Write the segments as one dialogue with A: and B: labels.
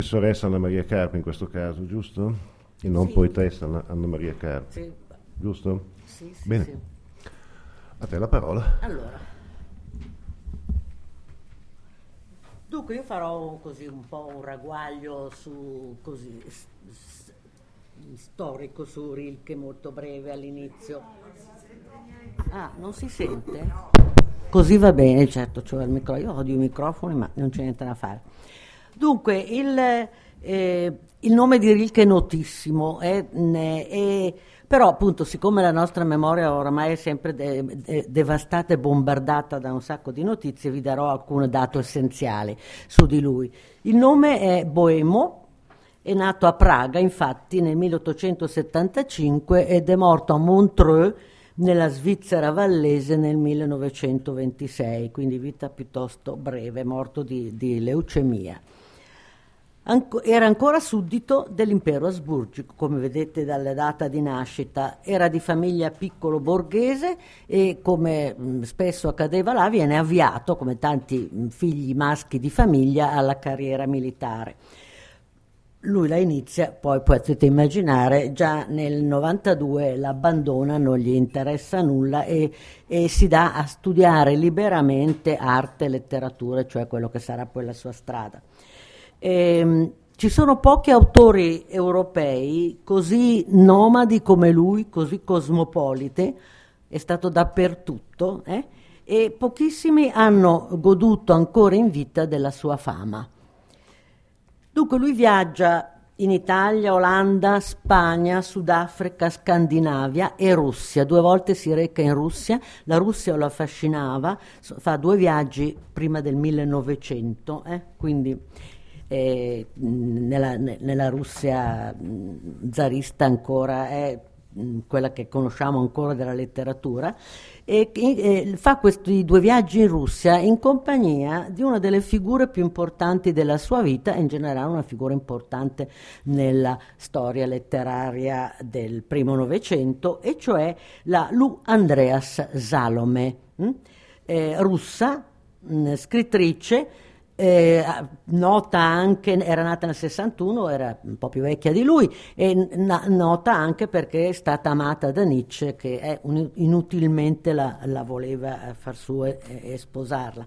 A: Professoressa Anna Maria Carpi in questo caso, giusto? E non
B: Sì.
A: poetessa Anna Maria Carpi,
B: Sì,
A: giusto?
B: sì, sì,
A: Bene,
B: sì.
A: a te la parola.
B: Allora, dunque io farò così un po' un ragguaglio su così storico su Rilke molto breve all'inizio. Ah, non si sente? Così va bene, certo, cioè io odio i microfoni, ma non c'è niente da fare. Dunque, il nome di Rilke è notissimo, però appunto siccome la nostra memoria oramai è sempre devastata e bombardata da un sacco di notizie, vi darò alcuni dati essenziali su di lui. Il nome è Boemo, è nato a Praga infatti nel 1875 ed è morto a Montreux nella Svizzera vallese nel 1926, quindi vita piuttosto breve, morto di leucemia. Era ancora suddito dell'impero asburgico, come vedete dalla data di nascita, era di famiglia piccolo borghese e come spesso accadeva là viene avviato, come tanti figli maschi di famiglia, alla carriera militare. Lui la inizia, poi potete immaginare, già nel 92 l'abbandona, non gli interessa nulla e si dà a studiare liberamente arte e letteratura, cioè quello che sarà poi la sua strada. Ci sono pochi autori europei così nomadi come lui, così cosmopolite, è stato dappertutto, e pochissimi hanno goduto ancora in vita della sua fama. Dunque lui viaggia in Italia, Olanda, Spagna, Sudafrica, Scandinavia e Russia. 2 volte si reca in Russia, la Russia lo affascinava, fa 2 viaggi prima del 1900, quindi nella Russia zarista ancora quella che conosciamo ancora della letteratura, e fa questi 2 viaggi in Russia in compagnia di una delle figure più importanti della sua vita e in generale una figura importante nella storia letteraria del primo Novecento, e cioè la Lu Andreas Salome, russa, scrittrice, nota anche, era nata nel 61, era un po' più vecchia di lui, e nota anche perché è stata amata da Nietzsche, che inutilmente la voleva far sua e sposarla.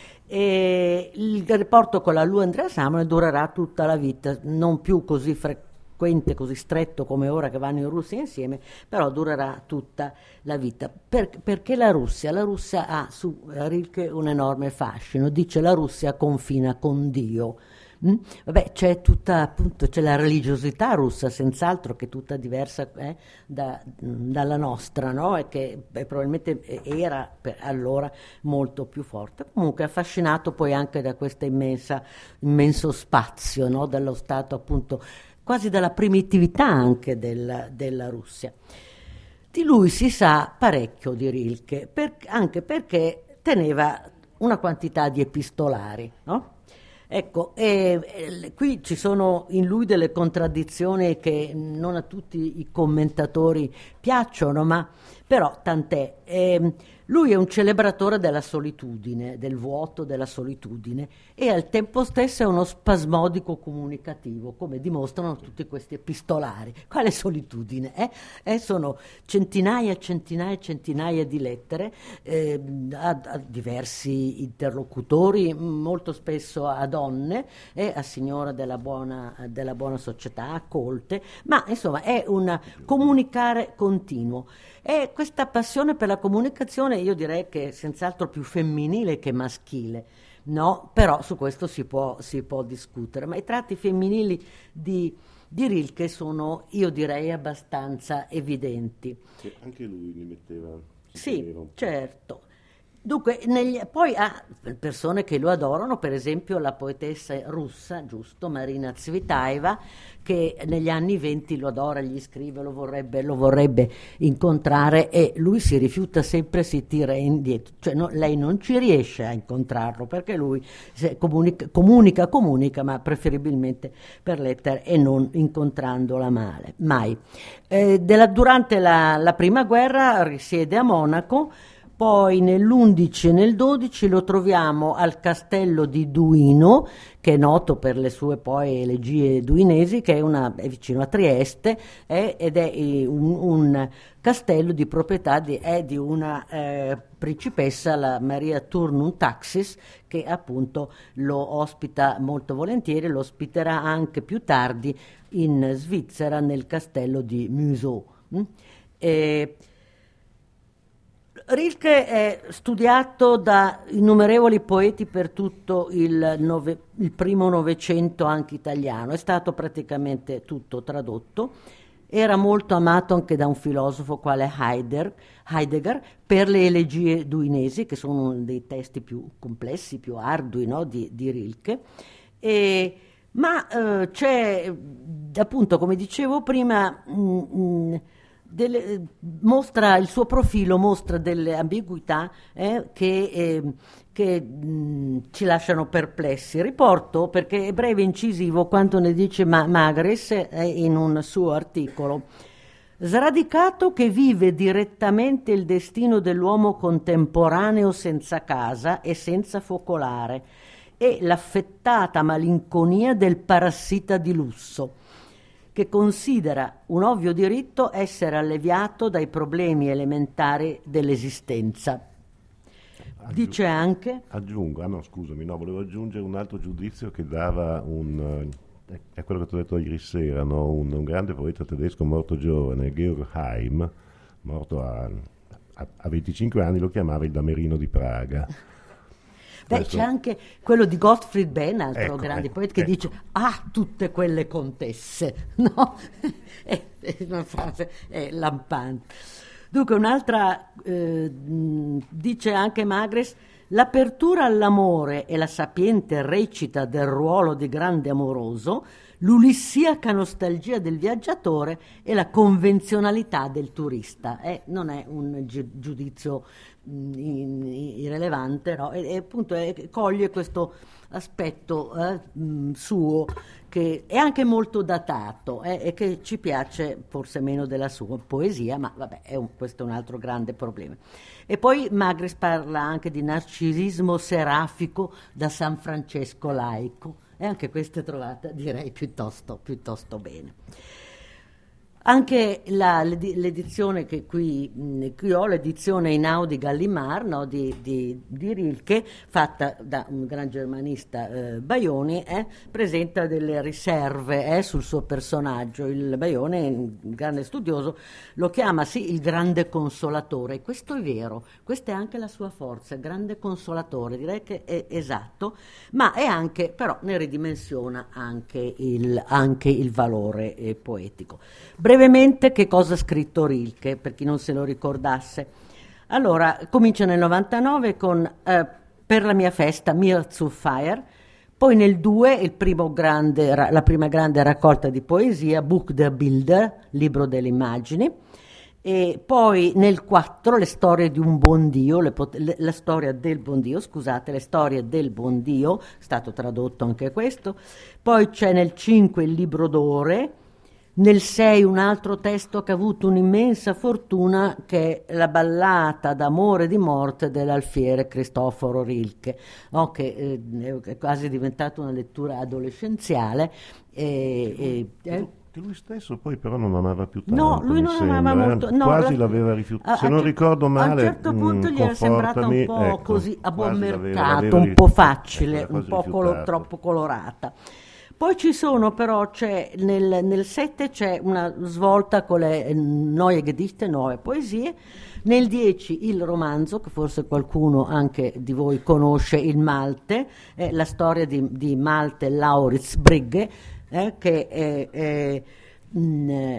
B: E il rapporto con la Lu Andrea Salome durerà tutta la vita, non più così frequente, così stretto come ora che vanno in Russia insieme, però durerà tutta la vita. Perché la Russia ha su Rilke un enorme fascino, dice la Russia confina con Dio. Vabbè, c'è tutta, appunto, c'è la religiosità russa, senz'altro, che è tutta diversa dalla nostra, no? E che probabilmente era per allora molto più forte. Comunque affascinato poi anche da questo immenso spazio, no? Dallo stato appunto quasi dalla primitività anche della Russia. Di lui si sa parecchio di Rilke, anche perché teneva una quantità di epistolari, no? Ecco, qui ci sono in lui delle contraddizioni che non a tutti i commentatori piacciono, ma però tant'è. Lui è un celebratore della solitudine, del vuoto della solitudine, e al tempo stesso è uno spasmodico comunicativo, come dimostrano tutti questi epistolari. Quale solitudine? Sono centinaia e centinaia e centinaia di lettere a diversi interlocutori, molto spesso a donne, a signore della buona società, a colte, ma insomma è un comunicare continuo. E questa passione per la comunicazione io direi che è senz'altro più femminile che maschile, no? Però su questo si può discutere, ma i tratti femminili di Rilke sono, io direi, abbastanza evidenti.
A: Che anche lui li metteva.
B: Sì, certo. Dunque, poi ha persone che lo adorano, per esempio la poetessa russa, giusto, Marina Tsvetaeva, che negli anni 20 lo adora, gli scrive, lo vorrebbe incontrare, e lui si rifiuta sempre, si tira indietro, cioè lei non ci riesce a incontrarlo perché lui comunica, ma preferibilmente per lettere e non incontrandola mai. Durante la prima guerra risiede a Monaco. Poi nell'11 e nel 12 lo troviamo al castello di Duino, che è noto per le sue poi elegie duinesi, che è vicino a Trieste, ed è un castello di proprietà di una principessa, la Maria Turnum Taxis, che appunto lo ospita molto volentieri, lo ospiterà anche più tardi in Svizzera nel castello di Museau. Rilke è studiato da innumerevoli poeti per tutto il primo Novecento anche italiano, è stato praticamente tutto tradotto, era molto amato anche da un filosofo quale Heidegger per le elegie duinesi, che sono uno dei testi più complessi, più ardui, no, di Rilke, ma c'è appunto, come dicevo prima, mostra il suo profilo, mostra delle ambiguità che ci lasciano perplessi. Riporto, perché è breve e incisivo, quanto ne dice Magres in un suo articolo. Sradicato che vive direttamente il destino dell'uomo contemporaneo senza casa e senza focolare, e l'affettata malinconia del parassita di lusso, che considera un ovvio diritto essere alleviato dai problemi elementari dell'esistenza. Dice anche...
A: volevo aggiungere un altro giudizio che dava è quello che ti ho detto ieri sera, no? Un grande poeta tedesco morto giovane, Georg Heim, morto a 25 anni, lo chiamava il Damerino di Praga.
B: C'è anche quello di Gottfried Benn, altro grande poeta, che dice tutte quelle contesse, no? È una frase lampante. Dunque un'altra, dice anche Magres, l'apertura all'amore e la sapiente recita del ruolo di grande amoroso, l'ulissiaca nostalgia del viaggiatore e la convenzionalità del turista. Non è un giudizio irrilevante, no? E appunto coglie questo aspetto suo, che è anche molto datato e che ci piace forse meno della sua poesia, ma vabbè, questo è un altro grande problema. E poi Magres parla anche di narcisismo serafico da San Francesco laico, e anche questa è trovata, direi, piuttosto bene. Anche l'edizione che qui ho, l'edizione Einaudi Gallimard, no, di Rilke, fatta da un gran germanista, Baioni, presenta delle riserve sul suo personaggio. Il Baioni, un grande studioso, lo chiama sì il grande consolatore. Questo è vero, questa è anche la sua forza, il grande consolatore, direi che è esatto, ma è anche, però ne ridimensiona anche il valore poetico. Brevemente, che cosa ha scritto Rilke, per chi non se lo ricordasse? Allora, comincia nel 99 con Per la mia festa, Mir zu Feier, poi nel 2 la prima grande raccolta di poesia, Buch der Bilder, libro delle immagini, e poi nel 4 le storie di un buon Dio, la storia del buon Dio, scusate, le storie del buon Dio, è stato tradotto anche questo, poi c'è nel 5 il libro d'ore, nel 6 un altro testo che ha avuto un'immensa fortuna, che è la ballata d'amore e di morte dell'alfiere Cristoforo Rilke, no? Che è quasi diventata una lettura adolescenziale.
A: Che lui stesso poi però non amava più tanto.
B: No, lui non amava molto. No,
A: quasi l'aveva rifiutato. Se non ricordo male,
B: a un certo punto gli era sembrata un po' così a buon mercato, un po' facile, un po' troppo colorata. Poi c'è nel 7 c'è una svolta con le Neue Gedichte, nuove poesie, nel 10 il romanzo, che forse qualcuno anche di voi conosce, il Malte, la storia di Malte Lauritz Brigge, che è un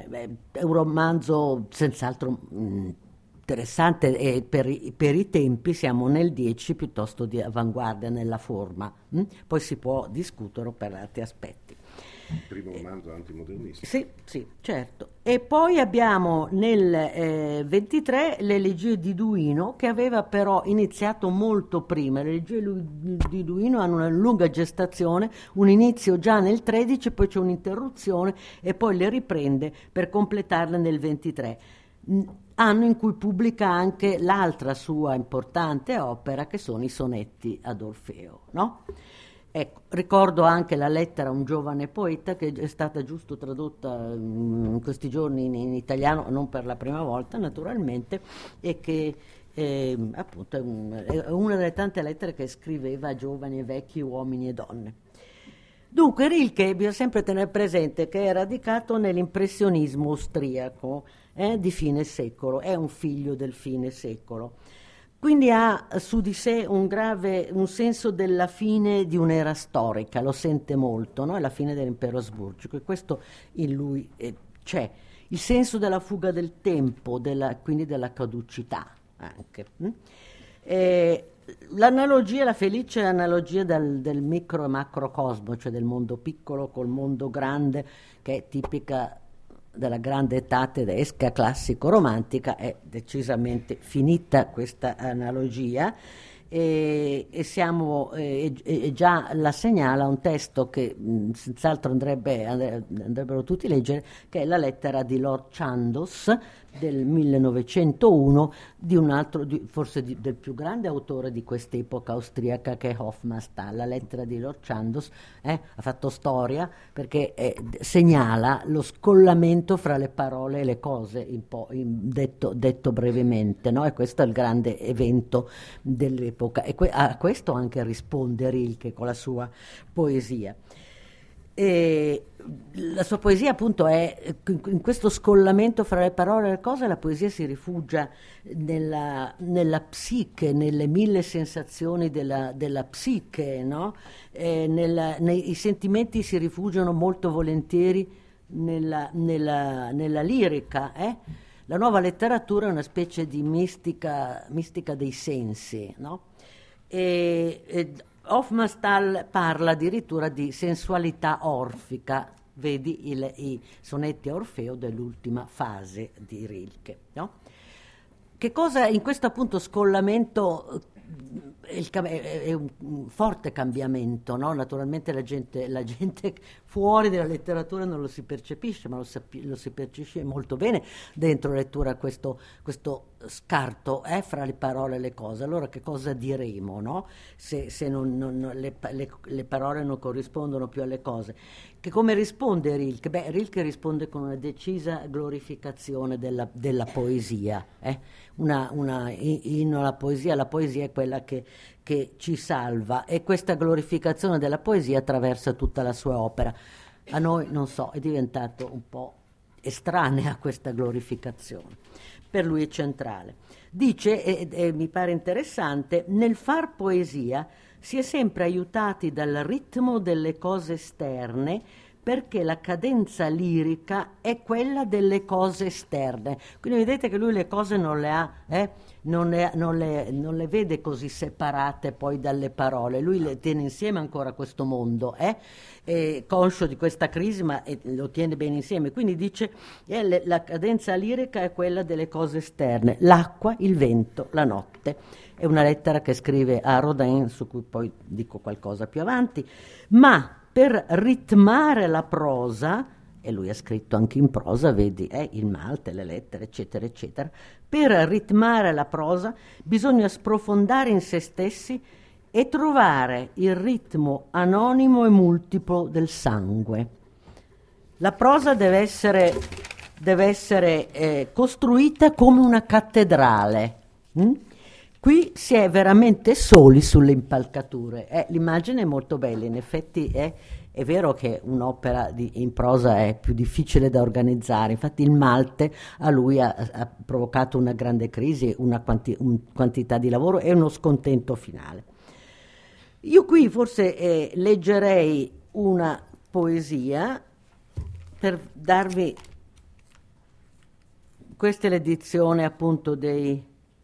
B: romanzo senz'altro interessante, e per i tempi siamo nel 10 piuttosto di avanguardia nella forma, poi si può discutere per altri aspetti.
A: Il primo romanzo antimodernista.
B: Sì, certo. E poi abbiamo nel 23 le elegie di Duino, che aveva però iniziato molto prima. Le elegie di Duino hanno una lunga gestazione, un inizio già nel 13, poi c'è un'interruzione e poi le riprende per completarle nel 23. anno in cui pubblica anche l'altra sua importante opera, che sono i sonetti ad Orfeo, no? Ecco, ricordo anche la lettera a un giovane poeta, che è stata giusto tradotta in questi giorni in italiano, non per la prima volta naturalmente, e che appunto è una delle tante lettere che scriveva a giovani e vecchi, uomini e donne. Dunque Rilke bisogna sempre tenere presente che è radicato nell'impressionismo austriaco di fine secolo, è un figlio del fine secolo. Quindi ha su di sé un senso della fine di un'era storica, lo sente molto, no? È la fine dell'impero asburgico, e questo in lui c'è. Il senso della fuga del tempo, quindi della caducità anche. L'analogia, la felice analogia del micro e macrocosmo, cioè del mondo piccolo col mondo grande, che è tipica della grande età tedesca classico-romantica, è decisamente finita questa analogia, e già la segnala un testo che senz'altro andrebbero tutti leggere, che è la lettera di Lord Chandos del 1901, di un altro, forse del più grande autore di quest'epoca austriaca, che è Hofmannsthal. La lettera di Lord Chandos ha fatto storia perché segnala lo scollamento fra le parole e le cose, detto brevemente, no? E questo è il grande evento dell'epoca, e a questo anche risponde Rilke con la sua poesia. E la sua poesia appunto è in questo scollamento fra le parole e le cose. La poesia si rifugia nella psiche, nelle mille sensazioni della psiche, no? I sentimenti si rifugiano molto volentieri nella lirica. La nuova letteratura è una specie di mistica dei sensi, no? Hofmannsthal parla addirittura di sensualità orfica, vedi i sonetti a Orfeo dell'ultima fase di Rilke, no? Che cosa in questo appunto scollamento è un forte cambiamento, no? Naturalmente la gente fuori dalla letteratura non lo si percepisce, ma lo si percepisce molto bene dentro la lettura, questo scarto fra le parole e le cose. Allora che cosa diremo, no? Se le parole non corrispondono più alle cose. Che come risponde Rilke? Rilke risponde con una decisa glorificazione della poesia. Inno alla poesia. La poesia è quella che ci salva, e questa glorificazione della poesia attraversa tutta la sua opera. A noi, non so, è diventato un po' estranea questa glorificazione. Per lui è centrale. Dice, e mi pare interessante, nel far poesia si è sempre aiutati dal ritmo delle cose esterne, perché la cadenza lirica è quella delle cose esterne. Quindi vedete che lui le cose non le ha, non le vede così separate poi dalle parole. Lui le tiene insieme ancora questo mondo, conscio di questa crisi, ma lo tiene bene insieme. Quindi dice la cadenza lirica è quella delle cose esterne, l'acqua, il vento, la notte. È una lettera che scrive a Rodin, su cui poi dico qualcosa più avanti, ma per ritmare la prosa, e lui ha scritto anche in prosa, vedi, il Malte, le lettere, eccetera, eccetera, per ritmare la prosa bisogna sprofondare in se stessi e trovare il ritmo anonimo e multiplo del sangue. La prosa deve essere costruita come una cattedrale. Qui si è veramente soli sulle impalcature. L'immagine è molto bella, in effetti è vero che un'opera in prosa è più difficile da organizzare. Infatti il Malte a lui ha provocato una grande crisi, una quantità di lavoro e uno scontento finale. Io qui forse leggerei una poesia per darvi, questa è l'edizione appunto dei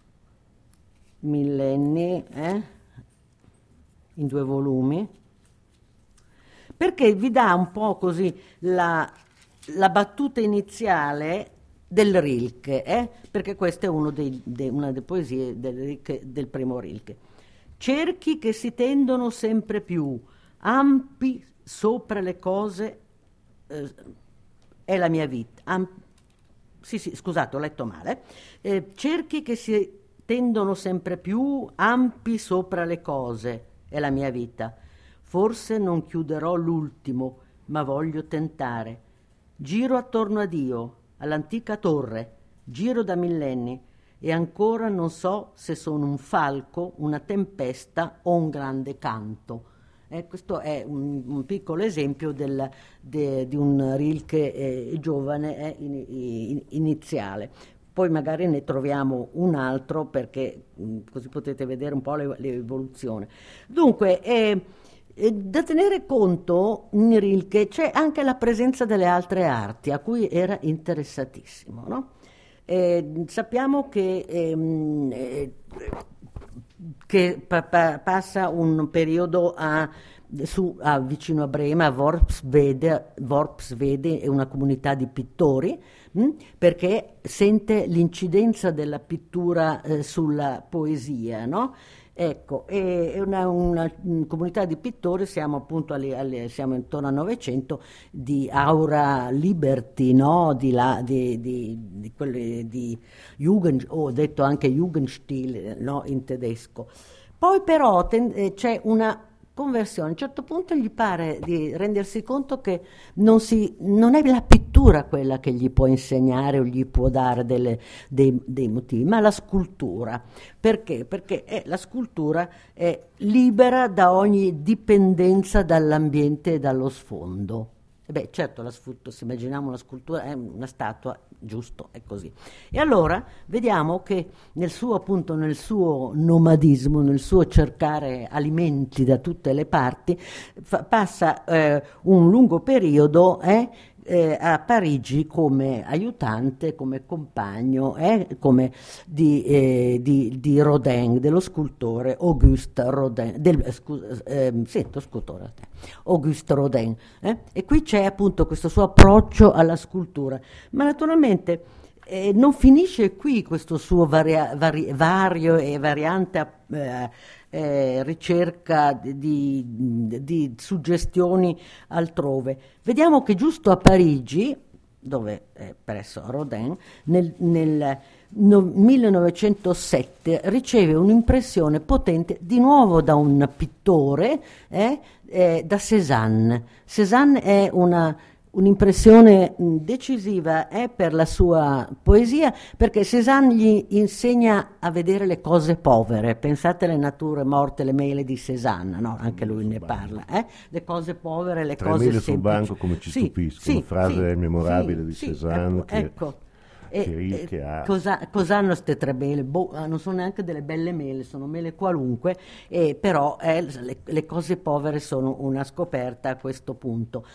B: Millenni, in 2 volumi, perché vi dà un po' così la battuta iniziale del Rilke, perché questa è una delle poesie del primo Rilke. Cerchi che si tendono sempre più ampi sopra le cose, è la mia vita, sì, scusate, ho letto male, cerchi che si tendono sempre più ampi sopra le cose, è la mia vita. Forse non chiuderò l'ultimo, ma voglio tentare. Giro attorno a Dio, all'antica torre, giro da millenni, e ancora non so se sono un falco, una tempesta o un grande canto. Questo è un piccolo esempio di un Rilke giovane iniziale. Poi magari ne troviamo un altro perché così potete vedere un po' l'evoluzione. Dunque, da tenere conto in Rilke c'è anche la presenza delle altre arti a cui era interessatissimo, no? Sappiamo che passa un periodo vicino a Brema, a Worpswede è una comunità di pittori, perché sente l'incidenza della pittura sulla poesia, no? Ecco, è una comunità di pittori, siamo appunto siamo intorno al Novecento, di aura liberty, no? Di quelle di Jugend, ho detto anche Jugendstil, no? In tedesco. Poi però c'è una conversione, a un certo punto gli pare di rendersi conto che non è la pittura quella che gli può insegnare o gli può dare dei motivi, ma la scultura. Perché? Perché la scultura è libera da ogni dipendenza dall'ambiente e dallo sfondo. Certo, se immaginiamo una scultura è una statua, giusto, è così. E allora vediamo che nel suo nomadismo, nel suo cercare alimenti da tutte le parti, passa un lungo periodo a Parigi come aiutante, come compagno, come di Rodin, dello scultore Auguste Rodin, Auguste Rodin. E qui c'è appunto questo suo approccio alla scultura, ma naturalmente non finisce qui questo suo vario e variante ricerca di suggestioni altrove. Vediamo che giusto a Parigi, dove presso Rodin, nel 1907 riceve un'impressione potente di nuovo da un pittore, da Cézanne. Cézanne è un'impressione decisiva per la sua poesia, perché Cézanne gli insegna a vedere le cose povere. Pensate alle nature morte, le mele di Cézanne, no? Anche lui ne parla. Le cose povere, le cose semplici.
A: Sul banco come ci stupiscono, frase memorabile di Cézanne.
B: Ecco.
A: Ha.
B: Cosa hanno queste 3 mele? Non sono neanche delle belle mele, sono mele qualunque, però le cose povere sono una scoperta a questo punto.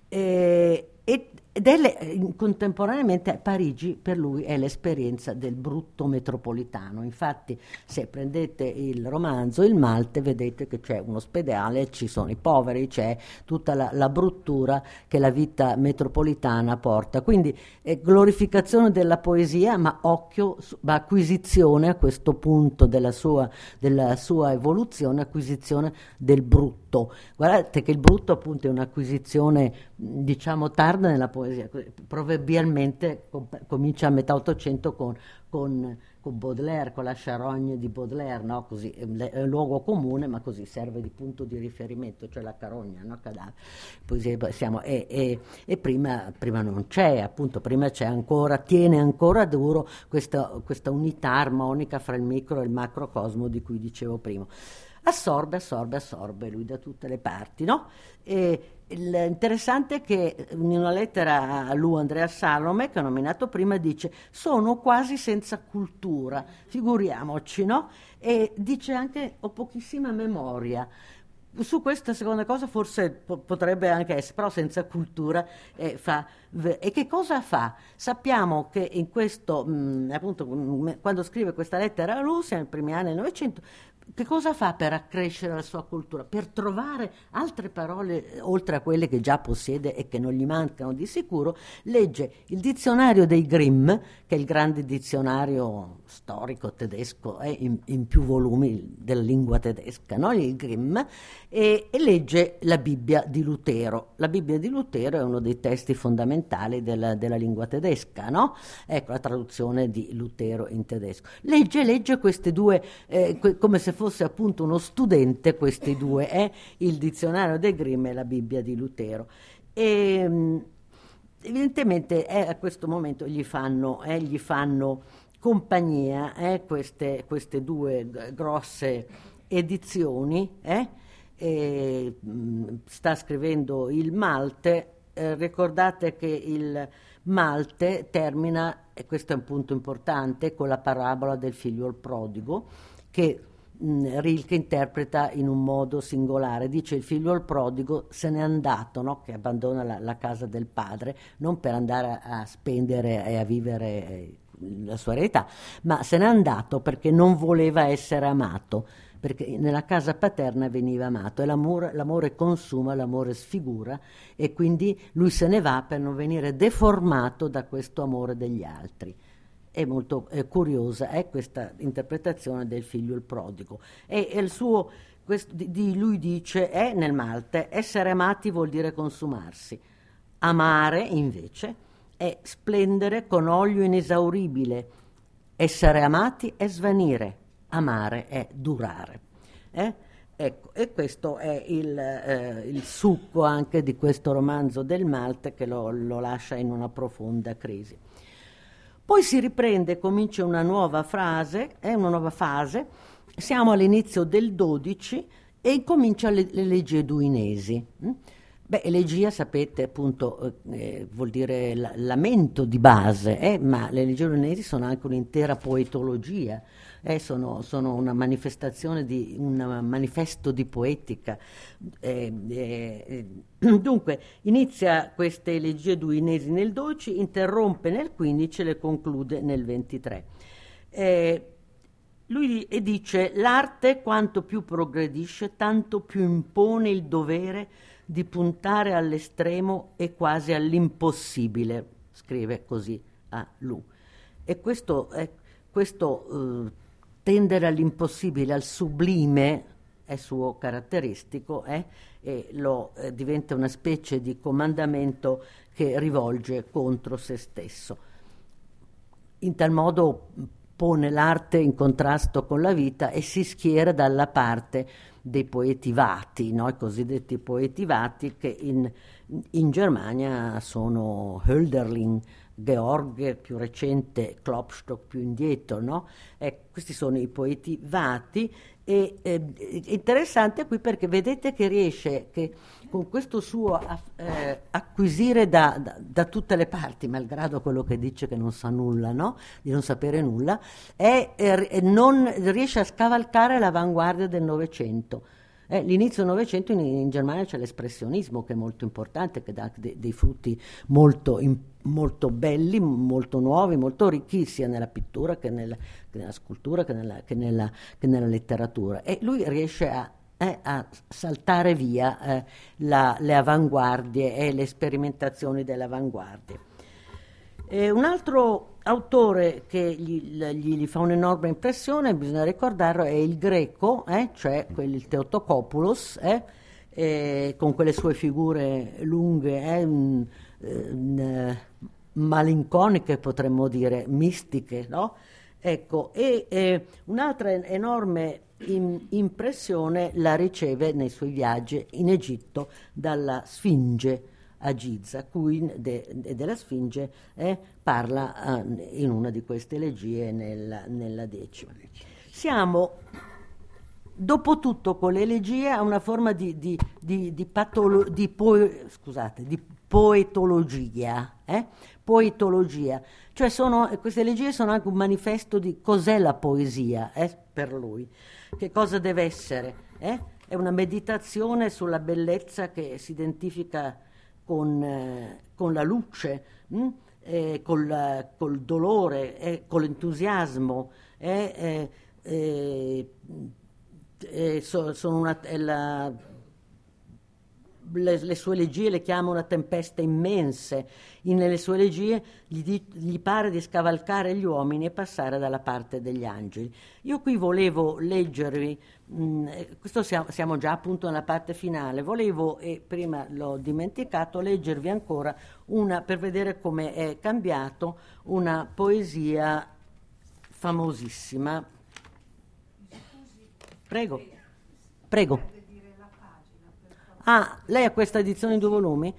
B: Contemporaneamente Parigi per lui è l'esperienza del brutto metropolitano. Infatti, se prendete il romanzo Il Malte, vedete che c'è un ospedale, ci sono i poveri, c'è tutta la bruttura che la vita metropolitana porta. Quindi glorificazione della poesia, ma occhio, acquisizione a questo punto della sua evoluzione, acquisizione del brutto. Guardate che il brutto appunto è un'acquisizione, diciamo, tarda nella poesia. Proverbialmente comincia a metà Ottocento con Baudelaire, con la charogne di Baudelaire, no? Così è un luogo comune, ma così serve di punto di riferimento, cioè la carogna, no? Poesia, e prima non c'è, appunto, prima tiene ancora duro questa unità armonica fra il micro e il macrocosmo di cui dicevo prima. Assorbe lui da tutte le parti, no? Interessante è che in una lettera a lui, Andrea Salome, che ho nominato prima, dice: sono quasi senza cultura, figuriamoci, no? E dice anche: ho pochissima memoria. Su questa seconda cosa forse potrebbe anche essere, però senza cultura e che cosa fa? Sappiamo che in questo, appunto, quando scrive questa lettera a lui, siamo nei primi anni del Novecento, che cosa fa per accrescere la sua cultura? Per trovare altre parole oltre a quelle che già possiede e che non gli mancano di sicuro, legge il dizionario dei Grimm, che è il grande dizionario storico tedesco, in più volumi della lingua tedesca, no? Il Grimm, e legge la Bibbia di Lutero. La Bibbia di Lutero è uno dei testi fondamentali della lingua tedesca, no? Ecco la traduzione di Lutero in tedesco. Legge queste due, come se fosse appunto uno studente, questi due, il dizionario dei Grimm e la Bibbia di Lutero. E evidentemente a questo momento gli fanno compagnia queste due grosse edizioni, sta scrivendo il Malte. Ricordate che il Malte termina, e questo è un punto importante, con la parabola del figlio prodigo, che Rilke interpreta in un modo singolare. Dice: il figlio prodigo se n'è andato, no? Che abbandona la casa del padre, non per andare a spendere e a vivere la sua eredità, ma se n'è andato perché non voleva essere amato, perché nella casa paterna veniva amato, e l'amore consuma, l'amore sfigura, e quindi lui se ne va per non venire deformato da questo amore degli altri. È molto curiosa questa interpretazione del figlio il prodigo. E il suo, lui dice, nel Malte, essere amati vuol dire consumarsi. Amare, invece, è splendere con olio inesauribile. Essere amati è svanire. Amare è durare. Ecco, e questo è il succo anche di questo romanzo del Malte, che lo lascia in una profonda crisi. Poi si riprende, comincia una nuova fase, siamo all'inizio del 12 e incomincia l'elegia duinesi. Elegia, sapete, appunto, vuol dire lamento di base, ma le elegie duinesi sono anche un'intera poetologia, sono una manifestazione un manifesto di poetica. Dunque, inizia queste elegie duinesi nel 12, interrompe nel 15 e le conclude nel 23. Lui dice: l'arte quanto più progredisce, tanto più impone il dovere di puntare all'estremo e quasi all'impossibile, scrive così a Lu. E questo tendere all'impossibile, al sublime, è suo caratteristico, e diventa una specie di comandamento che rivolge contro se stesso. In tal modo pone l'arte in contrasto con la vita e si schiera dalla parte dei poeti vati, no? I cosiddetti poeti vati, che in Germania sono Hölderlin, George più recente, Klopstock più indietro, no? Questi sono i poeti vati, e interessante qui perché vedete che riesce che con questo suo acquisire da tutte le parti, malgrado quello che dice che non sa nulla, no? Di non sapere nulla, non riesce a scavalcare l'avanguardia del Novecento. L'inizio del Novecento in Germania c'è l'espressionismo, che è molto importante, che dà dei frutti molto belli, molto nuovi, molto ricchi, sia nella pittura che nella scultura che nella letteratura. E lui riesce a saltare via le avanguardie e le sperimentazioni delle avanguardie. Un altro autore che gli fa un'enorme impressione, bisogna ricordarlo, è il Greco, cioè il Theotokopoulos, con quelle sue figure lunghe, malinconiche, potremmo dire, mistiche, no? Ecco, e un'altra enorme impressione la riceve nei suoi viaggi in Egitto dalla Sfinge a Giza, cui della Sfinge parla in una di queste elegie, nella 10ª. Siamo, dopo tutto, con le elegie a una forma di poetologia, poetologia, cioè queste elegie sono anche un manifesto di cos'è la poesia per lui, che cosa deve essere, è una meditazione sulla bellezza che si identifica con la luce, col dolore, con l'entusiasmo, le sue elegie le chiama una tempesta immense. Nelle sue elegie gli pare di scavalcare gli uomini e passare dalla parte degli angeli. Io qui volevo leggervi, questo siamo già appunto nella parte finale, volevo, e prima l'ho dimenticato, leggervi ancora per vedere come è cambiato, una poesia famosissima. Prego. Ah, lei ha questa edizione in 2 volumi?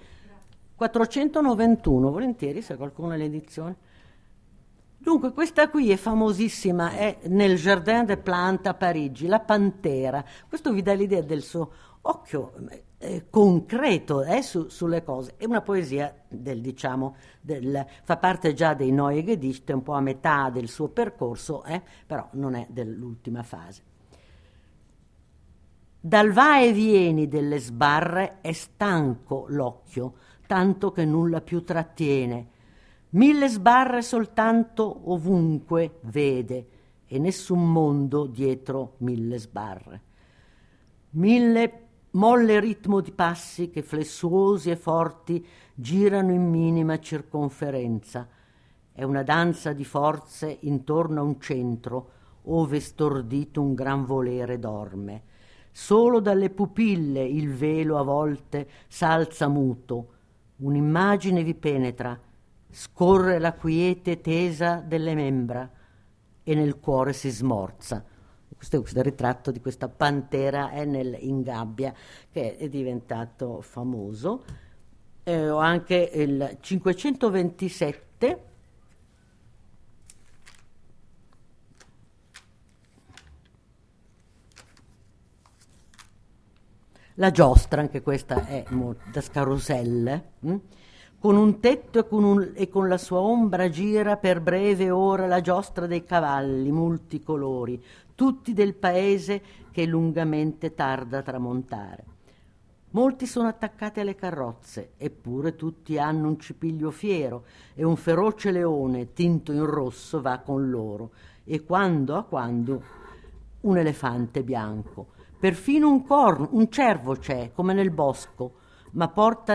B: 491, volentieri, se qualcuno ha l'edizione. Dunque, questa qui è famosissima, è nel Jardin des Plantes a Parigi, la pantera. Questo vi dà l'idea del suo occhio concreto sulle cose. È una poesia fa parte già dei Neue Gedichte, un po' a metà del suo percorso, però non è dell'ultima fase. Dal va e vieni delle sbarre è stanco l'occhio, tanto che nulla più trattiene. 1000 sbarre soltanto ovunque vede, e nessun mondo dietro 1000 sbarre. 1000 molle ritmo di passi che flessuosi e forti girano in minima circonferenza. È una danza di forze intorno a un centro, ove stordito un gran volere dorme. Solo dalle pupille il velo a volte s'alza muto, un'immagine vi penetra, scorre la quiete tesa delle membra e nel cuore si smorza. Questo è il ritratto di questa pantera in gabbia, che è diventato famoso. Ho anche il 527, la giostra, anche questa è da Scaruselle, con un tetto e con la sua ombra gira per breve ora la giostra dei cavalli multicolori, tutti del paese che lungamente tarda a tramontare. Molti sono attaccati alle carrozze, eppure tutti hanno un cipiglio fiero, e un feroce leone tinto in rosso va con loro, e quando a quando un elefante bianco. Perfino un cervo c'è, come nel bosco, ma porta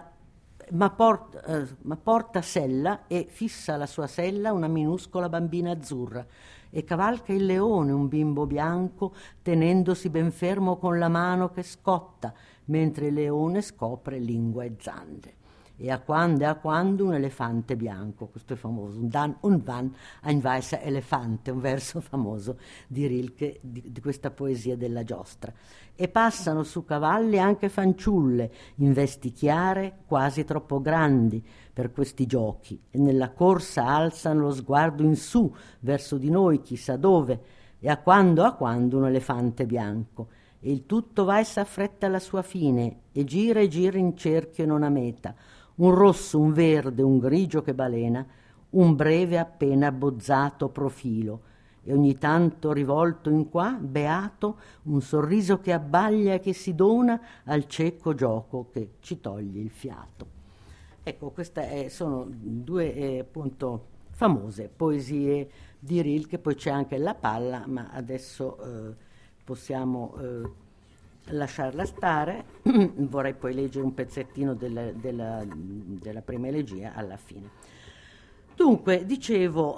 B: sella e fissa alla sua sella una minuscola bambina azzurra, e cavalca il leone, un bimbo bianco, tenendosi ben fermo con la mano che scotta, mentre il leone scopre lingua e zande. E a quando un elefante bianco, questo è famoso, un van ein weißer Elefante, un verso famoso di Rilke, di questa poesia della giostra. E passano su cavalli anche fanciulle, in vesti chiare, quasi troppo grandi per questi giochi, e nella corsa alzano lo sguardo in su, verso di noi, chissà dove, e a quando un elefante bianco. E il tutto va e s'affretta alla sua fine, e gira in cerchio e non a meta, un rosso, un verde, un grigio che balena, un breve appena abbozzato profilo, e ogni tanto rivolto in qua, beato, un sorriso che abbaglia e che si dona al cieco gioco che ci toglie il fiato. Ecco, queste sono 2 appunto famose poesie di Rilke, poi c'è anche La palla, ma adesso possiamo lasciarla stare. Vorrei poi leggere un pezzettino della prima elegia alla fine. Dunque, dicevo,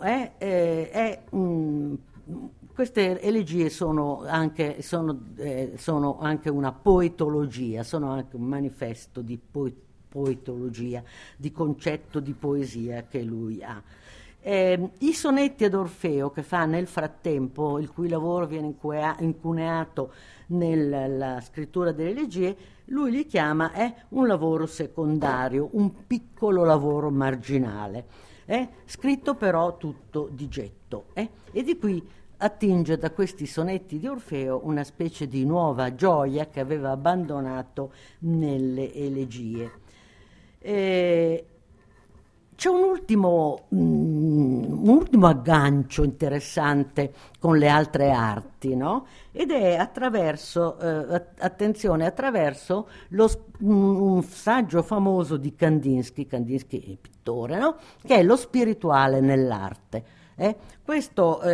B: queste elegie sono anche una poetologia, sono anche un manifesto di poetologia, di concetto di poesia che lui ha. I sonetti ad Orfeo, che fa nel frattempo, il cui lavoro viene incuneato nella scrittura delle elegie, lui li chiama un lavoro secondario, un piccolo lavoro marginale, scritto però tutto di getto, e di qui attinge da questi sonetti di Orfeo una specie di nuova gioia che aveva abbandonato nelle elegie. C'è un ultimo aggancio interessante con le altre arti, no? Ed è attraverso un saggio famoso di Kandinsky è pittore, no? Che è lo spirituale nell'arte. Questo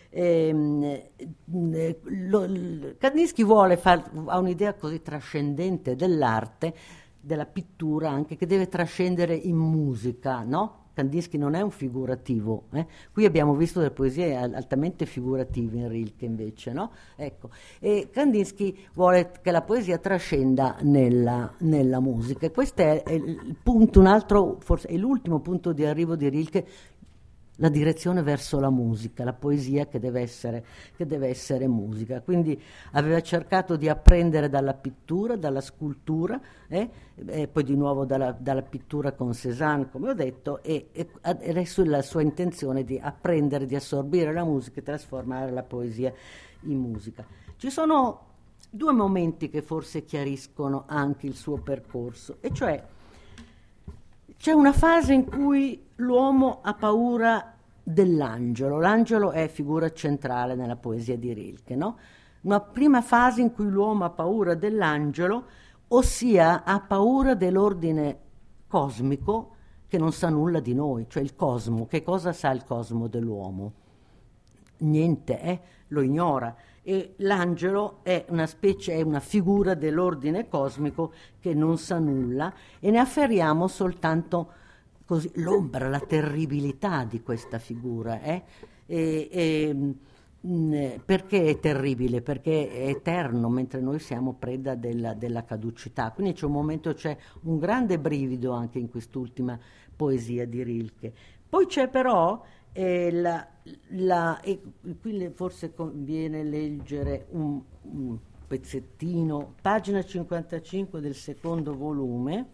B: Kandinsky ha un'idea così trascendente dell'arte, della pittura anche, che deve trascendere in musica, no? Kandinsky non è un figurativo, Qui abbiamo visto delle poesie altamente figurative in Rilke invece, no? Ecco. E Kandinsky vuole che la poesia trascenda nella musica, e questo è il punto, un altro, forse è l'ultimo punto di arrivo di Rilke, la direzione verso la musica, la poesia che deve essere musica. Quindi aveva cercato di apprendere dalla pittura, dalla scultura, e poi di nuovo dalla pittura con Cézanne, come ho detto, e adesso la sua intenzione di apprendere, di assorbire la musica e trasformare la poesia in musica. Ci sono due momenti che forse chiariscono anche il suo percorso, e cioè c'è una fase in cui l'uomo ha paura dell'angelo. L'angelo è figura centrale nella poesia di Rilke, no? Una prima fase in cui l'uomo ha paura dell'angelo, ossia ha paura dell'ordine cosmico che non sa nulla di noi, cioè il cosmo. Che cosa sa il cosmo dell'uomo? Niente, lo ignora. E l'angelo è una figura dell'ordine cosmico che non sa nulla, e ne afferriamo soltanto così l'ombra, la terribilità di questa figura. Perché è terribile? Perché è eterno, mentre noi siamo preda della caducità. Quindi c'è un grande brivido anche in quest'ultima poesia di Rilke. Poi c'è però e qui forse conviene leggere un pezzettino, pagina 55 del secondo volume.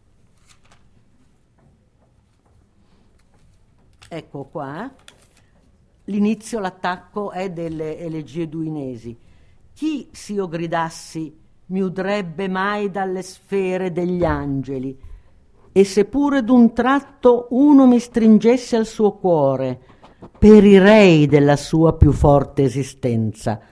B: Ecco qua, l'inizio, l'attacco è delle elegie duinesi. Chi s'io gridassi mi udrebbe mai dalle sfere degli angeli, e seppure d'un tratto uno mi stringesse al suo cuore, perirei della sua più forte esistenza,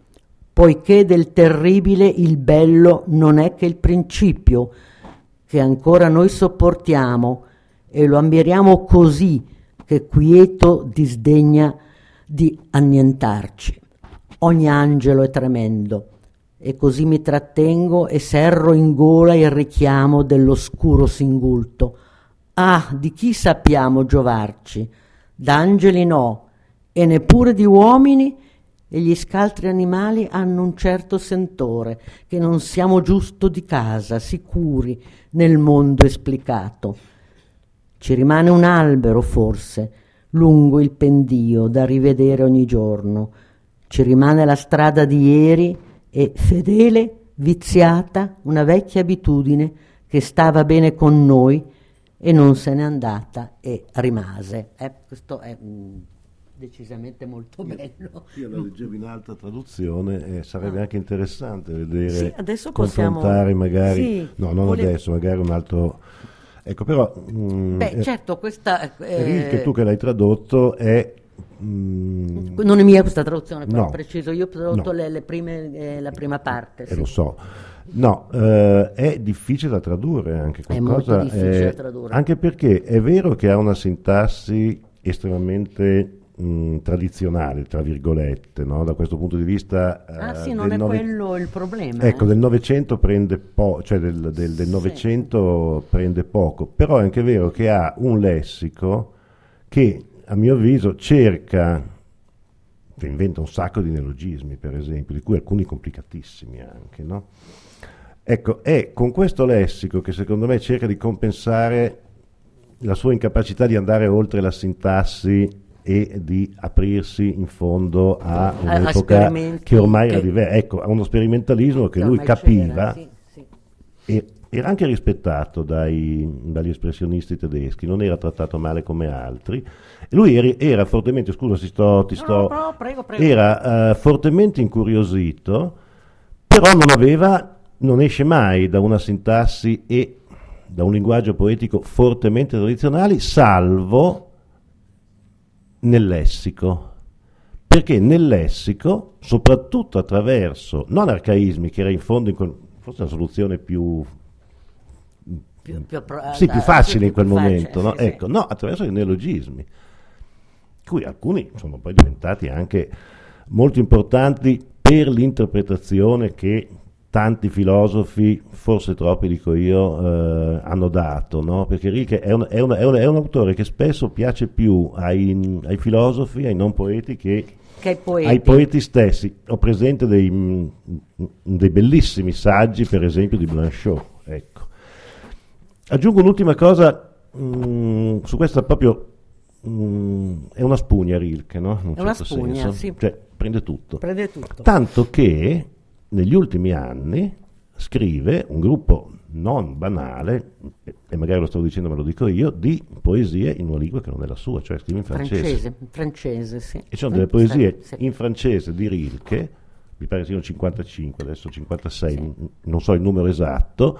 B: poiché del terribile il bello non è che il principio, che ancora noi sopportiamo e lo ammiriamo così che quieto disdegna di annientarci. Ogni angelo è tremendo, e così mi trattengo e serro in gola il richiamo dell'oscuro singulto. Ah, di chi sappiamo giovarci? D'angeli no, e neppure di uomini, e gli scaltri animali hanno un certo sentore, che non siamo giusto di casa, sicuri nel mondo esplicato. Ci rimane un albero forse, lungo il pendio, da rivedere ogni giorno. Ci rimane la strada di ieri e fedele, viziata, una vecchia abitudine che stava bene con noi e non se n'è andata e rimase. Questo è decisamente molto bello.
A: Io la leggevo in altra traduzione, e sarebbe anche interessante vedere,
B: sì, adesso
A: confrontare magari,
B: sì,
A: no, non adesso, magari un altro. Ecco, però
B: certo, questa
A: Rilke, tu che l'hai tradotto, è
B: non è mia questa traduzione, però
A: no,
B: preciso, io ho tradotto
A: no.
B: la prima parte. Sì.
A: Lo so. No, è difficile da tradurre anche qualcosa.
B: È molto difficile da tradurre.
A: Anche perché è vero che ha una sintassi estremamente tradizionale, tra virgolette, no? Da questo punto di vista.
B: Sì, non è quello il problema.
A: Ecco, del Novecento prende cioè del Novecento prende poco, però è anche vero che ha un lessico che, a mio avviso, inventa un sacco di neologismi, per esempio, di cui alcuni complicatissimi anche, no? Ecco, è con questo lessico che secondo me cerca di compensare la sua incapacità di andare oltre la sintassi e di aprirsi in fondo a un'epoca che ormai era diversa. Ecco, a uno sperimentalismo che lui capiva,
B: sì.
A: E era anche rispettato dagli espressionisti tedeschi, non era trattato male come altri. E lui era fortemente, scusa,
B: No, prego.
A: Era fortemente incuriosito, però non esce mai da una sintassi e da un linguaggio poetico fortemente tradizionali, salvo nel lessico, perché nel lessico, soprattutto attraverso non arcaismi, che era in fondo forse una soluzione più facile in quel momento, no?
B: Sì.
A: Ecco, no, attraverso i neologismi. cui alcuni sono poi diventati anche molto importanti per l'interpretazione che tanti filosofi, forse troppi dico io, hanno dato, no? Perché Rilke è un autore che spesso piace più ai filosofi, ai non poeti, che ai poeti stessi. Ho presente dei bellissimi saggi, per esempio, di Blanchot. Ecco. Aggiungo un'ultima cosa, su questa proprio, è una spugna Rilke, no? In un certo senso.
B: Sì.
A: Cioè, prende tutto.
B: Prende tutto.
A: Tanto che negli ultimi anni scrive un gruppo non banale, e magari lo stavo dicendo ma lo dico io, di poesie in una lingua che non è la sua, cioè scrive in francese.
B: Francese, sì.
A: E ci sono delle poesie in francese di Rilke, mi pare siano 55, adesso 56, sì. Non so il numero esatto,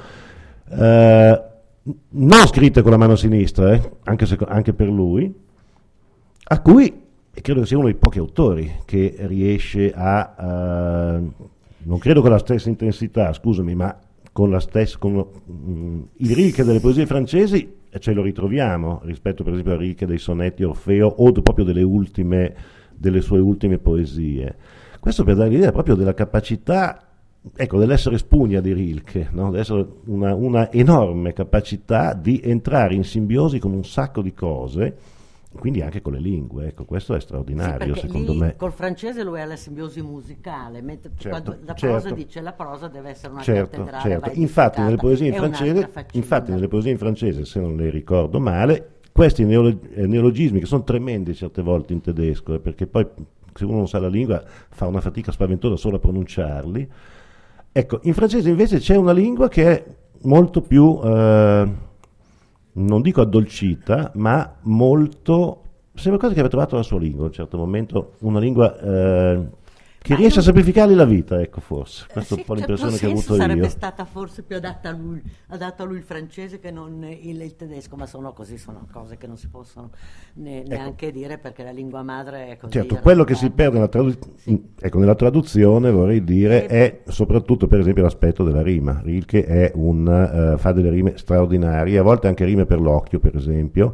A: non scritte con la mano sinistra, anche per lui, a cui credo sia uno dei pochi autori che riesce a... non credo con la stessa intensità, scusami, ma con la stessa, il Rilke delle poesie francesi ce lo ritroviamo rispetto per esempio al Rilke dei sonetti Orfeo o proprio delle sue ultime poesie. Questo per dare l'idea proprio della capacità, ecco, dell'essere spugna di Rilke, no? Dell'essere una enorme capacità di entrare in simbiosi con un sacco di cose, quindi anche con le lingue, ecco, questo è straordinario,
B: sì,
A: secondo me.
B: Col francese lui ha la simbiosi musicale, mentre
A: certo,
B: quando la prosa dice la prosa deve essere una cattedrale.
A: Certo. Infatti nelle poesie in francese, se non le ricordo male, questi neologismi che sono tremendi certe volte in tedesco, perché poi se uno non sa la lingua fa una fatica spaventosa solo a pronunciarli. Ecco, in francese invece c'è una lingua che è molto più... non dico addolcita, ma molto... Sembra quasi che abbia trovato la sua lingua a un certo momento, una lingua che riesce a semplificargli la vita, ecco, forse. Questa è un po' l'impressione che ho avuto io.
B: Sarebbe stata forse più adatta a lui il francese che non il tedesco, ma sono cose che non si possono neanche dire, perché la lingua madre è così.
A: Certo, quello che si perde nella traduzione, vorrei dire, è soprattutto per esempio l'aspetto della rima. Rilke fa delle rime straordinarie, a volte anche rime per l'occhio, per esempio.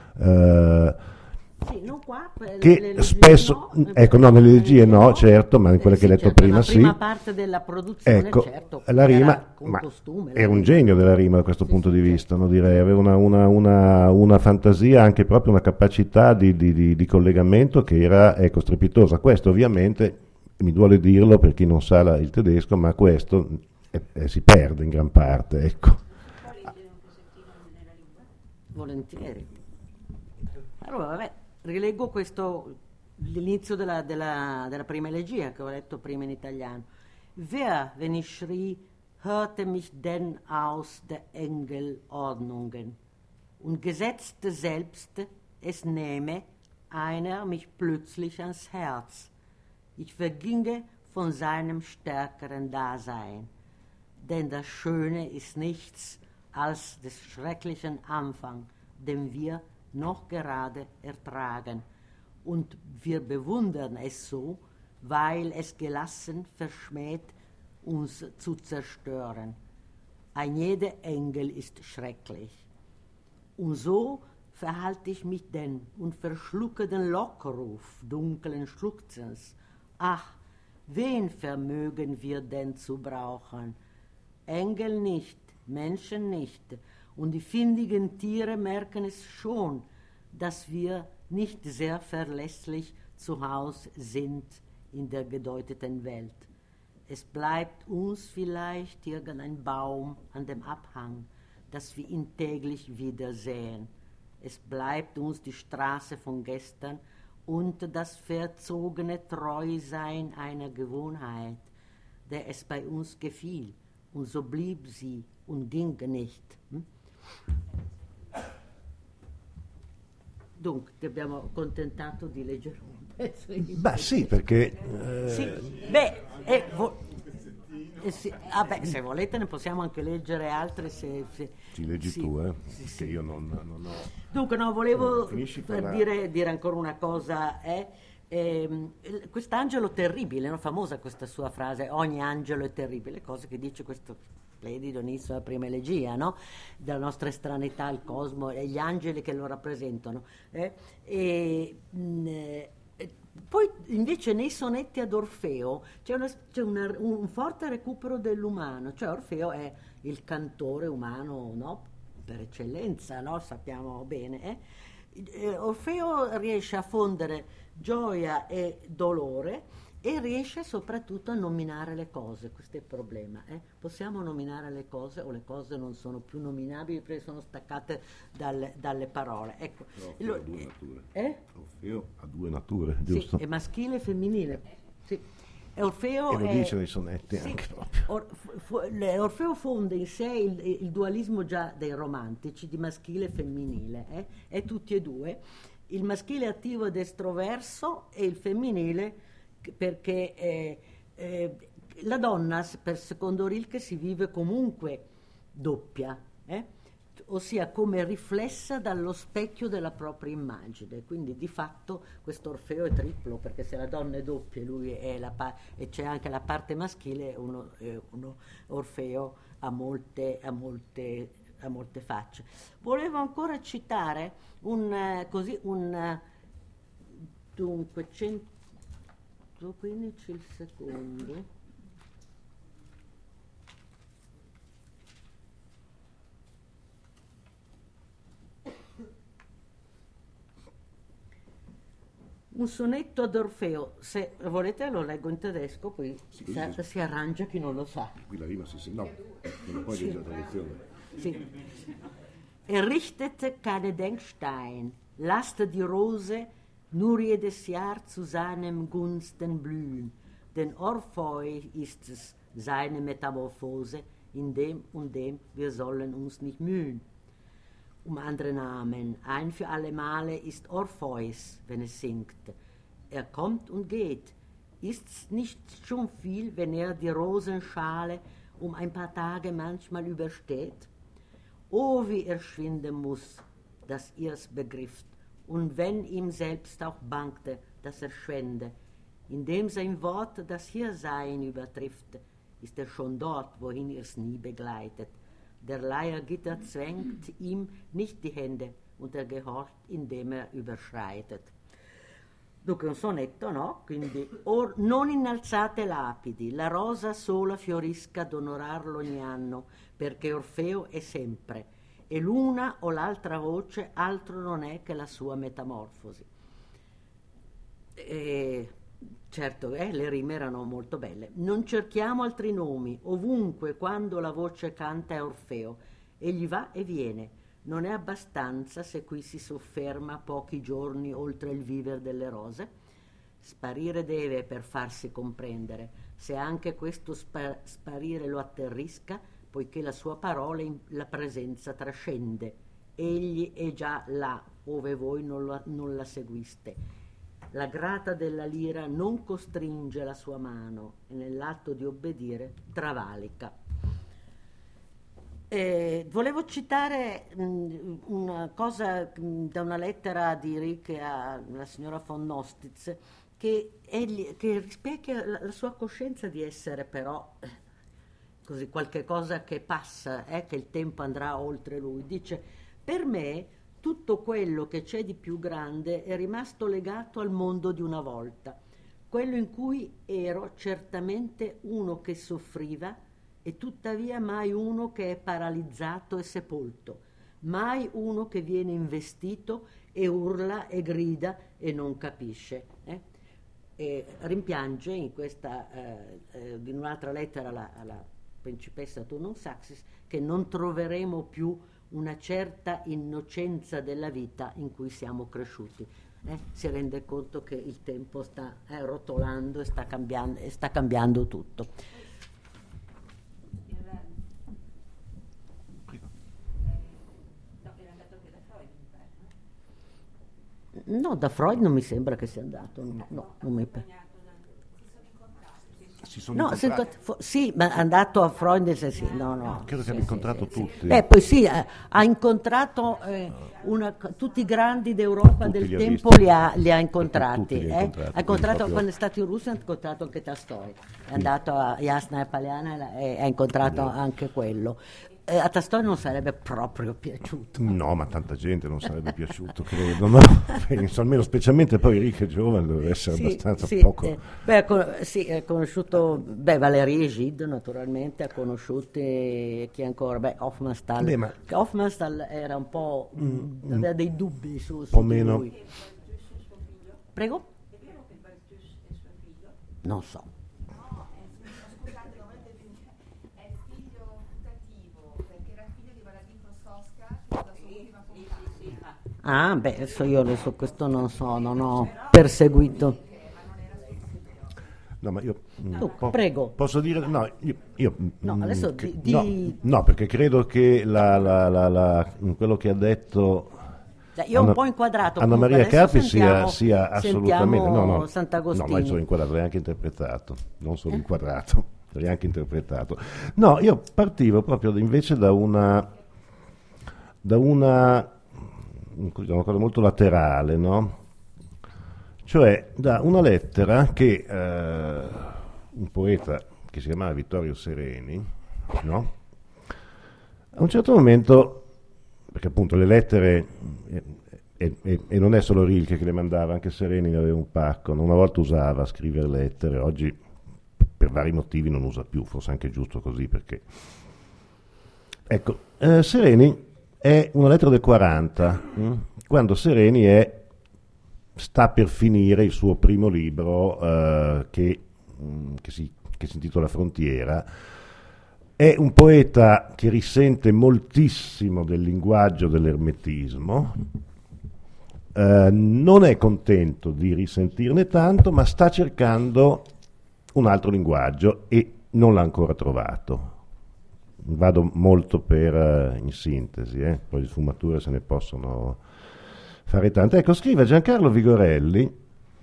B: Sì, non qua,
A: che spesso, ecco, no, nelle elegie no, certo, ma in quelle che hai letto prima sì.
B: La prima parte della produzione,
A: ecco,
B: certo,
A: la rima, ma è un genio della rima da questo punto di vista, no? Direi, aveva una fantasia, anche proprio una capacità di collegamento che era, ecco, strepitosa. Questo ovviamente, mi duole dirlo per chi non sa il tedesco, ma questo si perde in gran parte, ecco.
B: Volentieri. Allora, vabbè. Rileggo l'inizio della prima elegia che ho letto prima in italiano. Wer, wenn ich schrie, hörte mich denn aus der Engel Ordnungen und gesetzte selbst, es nehme einer mich plötzlich ans Herz. Ich verginge von seinem stärkeren Dasein, denn das Schöne ist nichts als des schrecklichen Anfang, den wir noch gerade ertragen, und wir bewundern es so, weil es gelassen verschmäht, uns zu zerstören. Ein jeder Engel ist schrecklich. Und so verhalte ich mich denn und verschlucke den Lockruf dunklen Schluchzens. Ach, wen vermögen wir denn zu brauchen? Engel nicht, Menschen nicht, und die findigen Tiere merken es schon, dass wir nicht sehr verlässlich zu Hause sind in der gedeuteten Welt. Es bleibt uns vielleicht irgendein Baum an dem Abhang, dass wir ihn täglich wiedersehen. Es bleibt uns die Straße von gestern und das verzogene Treusein einer Gewohnheit, der es bei uns gefiel, und so blieb sie und ging nicht. Dunque, ti abbiamo accontentato di leggere un pezzo di...
A: Beh, sì, perché...
B: Sì, se volete ne possiamo anche leggere altre se
A: ci leggi
B: sì,
A: tu,
B: sì.
A: Che io non ho...
B: Dunque, no, volevo dire ancora una cosa, quest'angelo terribile, no? Famosa questa sua frase, ogni angelo è terribile, cose che dice questo splendido inizio della prima elegia, no? Della nostra estranità al cosmo e gli angeli che lo rappresentano. Poi invece nei sonetti ad Orfeo un forte recupero dell'umano, cioè Orfeo è il cantore umano, no? Per eccellenza, no? Sappiamo bene. Orfeo riesce a fondere gioia e dolore e riesce soprattutto a nominare le cose. Questo è il problema. Possiamo nominare le cose o le cose non sono più nominabili perché sono staccate dalle parole. Ecco.
A: Orfeo ha due nature. Orfeo ha due nature, giusto?
B: Sì, è maschile e femminile. Sì. Orfeo
A: e lo dice nei sonetti, sì, anche proprio.
B: Orfeo fonda in sé il dualismo già dei romantici di maschile e femminile, e tutti e due, il maschile attivo ed estroverso e il femminile perché la donna, per secondo Rilke, si vive comunque doppia, ossia come riflessa dallo specchio della propria immagine, quindi di fatto questo Orfeo è triplo, perché se la donna è doppia e lui è e c'è anche la parte maschile, uno Orfeo ha molte facce. Volevo ancora citare dunque 115 il secondo. Un sonetto ad Orfeo, se volete lo leggo in tedesco, poi si arrangia chi non lo sa.
A: Qui la rima no, non puoi dire la tradizione.
B: Sì. Richtete keine Denkstein, lasst die Rose nur jedes Jahr zu seinem Gunsten blühen, denn Orpheu ist es, seine Metamorphose, in dem und dem wir sollen uns nicht mühen. Andere Namen, ein für alle Male ist Orpheus, wenn es singt. Er kommt und geht. Ist's nicht schon viel, wenn er die Rosenschale ein paar Tage manchmal übersteht? Oh, wie er schwinden muss, dass ihr's begrifft, und wenn ihm selbst auch bangte, dass er schwände, indem sein Wort das Hiersein übertrifft, ist er schon dort, wohin ihr's nie begleitet. Der Leiergitter zwängt ihm nicht die Hände und er gehorcht, indem er überschreitet. Dunque un sonetto, no? Quindi non innalzate lapidi, la rosa sola fiorisca d'onorarlo ogni anno, perché Orfeo è sempre, e l'una o l'altra voce altro non è che la sua metamorfosi. Certo, le rime erano molto belle. Non cerchiamo altri nomi, ovunque quando la voce canta è Orfeo, egli va e viene. Non è abbastanza se qui si sofferma pochi giorni oltre il viver delle rose. Sparire deve per farsi comprendere, se anche questo sparire lo atterrisca, poiché la sua parola la presenza trascende. Egli è già là, ove voi non la seguiste. La grata della lira non costringe la sua mano e nell'atto di obbedire travalica. Volevo citare una cosa da una lettera di Rilke alla signora von Nostitz che rispecchia la sua coscienza di essere però così qualche cosa che passa, che il tempo andrà oltre lui. Dice: per me tutto quello che c'è di più grande è rimasto legato al mondo di una volta, quello in cui ero certamente uno che soffriva e tuttavia mai uno che è paralizzato e sepolto, mai uno che viene investito e urla e grida e non capisce. E rimpiange in un'altra lettera alla principessa Tonon Saxis che non troveremo più una certa innocenza della vita in cui siamo cresciuti. Si rende conto che il tempo sta rotolando e sta cambiando tutto. No, da Freud non mi sembra che sia andato. No, non mi pare.
A: Si sono
B: No,
A: incontrati?
B: sì, ma è andato a Freundes, sì, no.
A: Credo che
B: Sì,
A: abbia incontrato
B: sì.
A: tutti.
B: Beh, poi sì, ha incontrato tutti i grandi d'Europa
A: Tutti
B: del
A: li ha
B: tempo,
A: visti.
B: li ha incontrati.
A: Tutti li ha incontrati,
B: Ha incontrato
A: quindi proprio-
B: quando è stato in Russia, ha incontrato anche Tolstoi. È andato a Jasna e Poliana e ha incontrato anche quello. A Tolstoi non sarebbe proprio piaciuto.
A: No, ma tanta gente non sarebbe piaciuto, credo, no? Penso, almeno specialmente poi Rick è giovane, deve essere abbastanza poco.
B: Sì, ha conosciuto Valéry Gide, naturalmente, ha conosciuto chi ancora? Hofmannsthal.
A: Beh, ma-
B: Hofmannsthal era un po', aveva dei dubbi su
A: po'
B: di
A: meno.
B: lui. Prego? Non so.
C: Scusate, è il figlio putativo, perché era figlio di Valentin Kosowska, che è la sua ultima compagna.
B: Adesso questo non so, non ho perseguito.
A: No, ma io
B: prego.
A: posso dire no, io
B: No, adesso
A: no, perché credo che quello che ha detto
B: io ho un po' inquadrato.
A: Anna
B: comunque,
A: Maria
B: adesso
A: Carpi sia assolutamente
B: sentiamo Sant'Agostino.
A: No, ma sono inquadrato, l'hai anche interpretato, non solo inquadrato, l'hai anche interpretato. No, io partivo proprio invece da una cosa molto laterale, no? Cioè da una lettera che un poeta che si chiamava Vittorio Sereni, no? A un certo momento, perché appunto le lettere, e non è solo Rilke che le mandava, anche Sereni ne aveva un pacco, una volta usava scrivere lettere, oggi per vari motivi non usa più, forse anche giusto così, perché... Ecco, Sereni è una lettera del 40, quando Sereni sta per finire il suo primo libro che si intitola Frontiera. È un poeta che risente moltissimo del linguaggio dell'ermetismo, non è contento di risentirne tanto, ma sta cercando un altro linguaggio e non l'ha ancora trovato. Vado molto in sintesi, poi di sfumature se ne possono fare tante. Ecco, scrive Giancarlo Vigorelli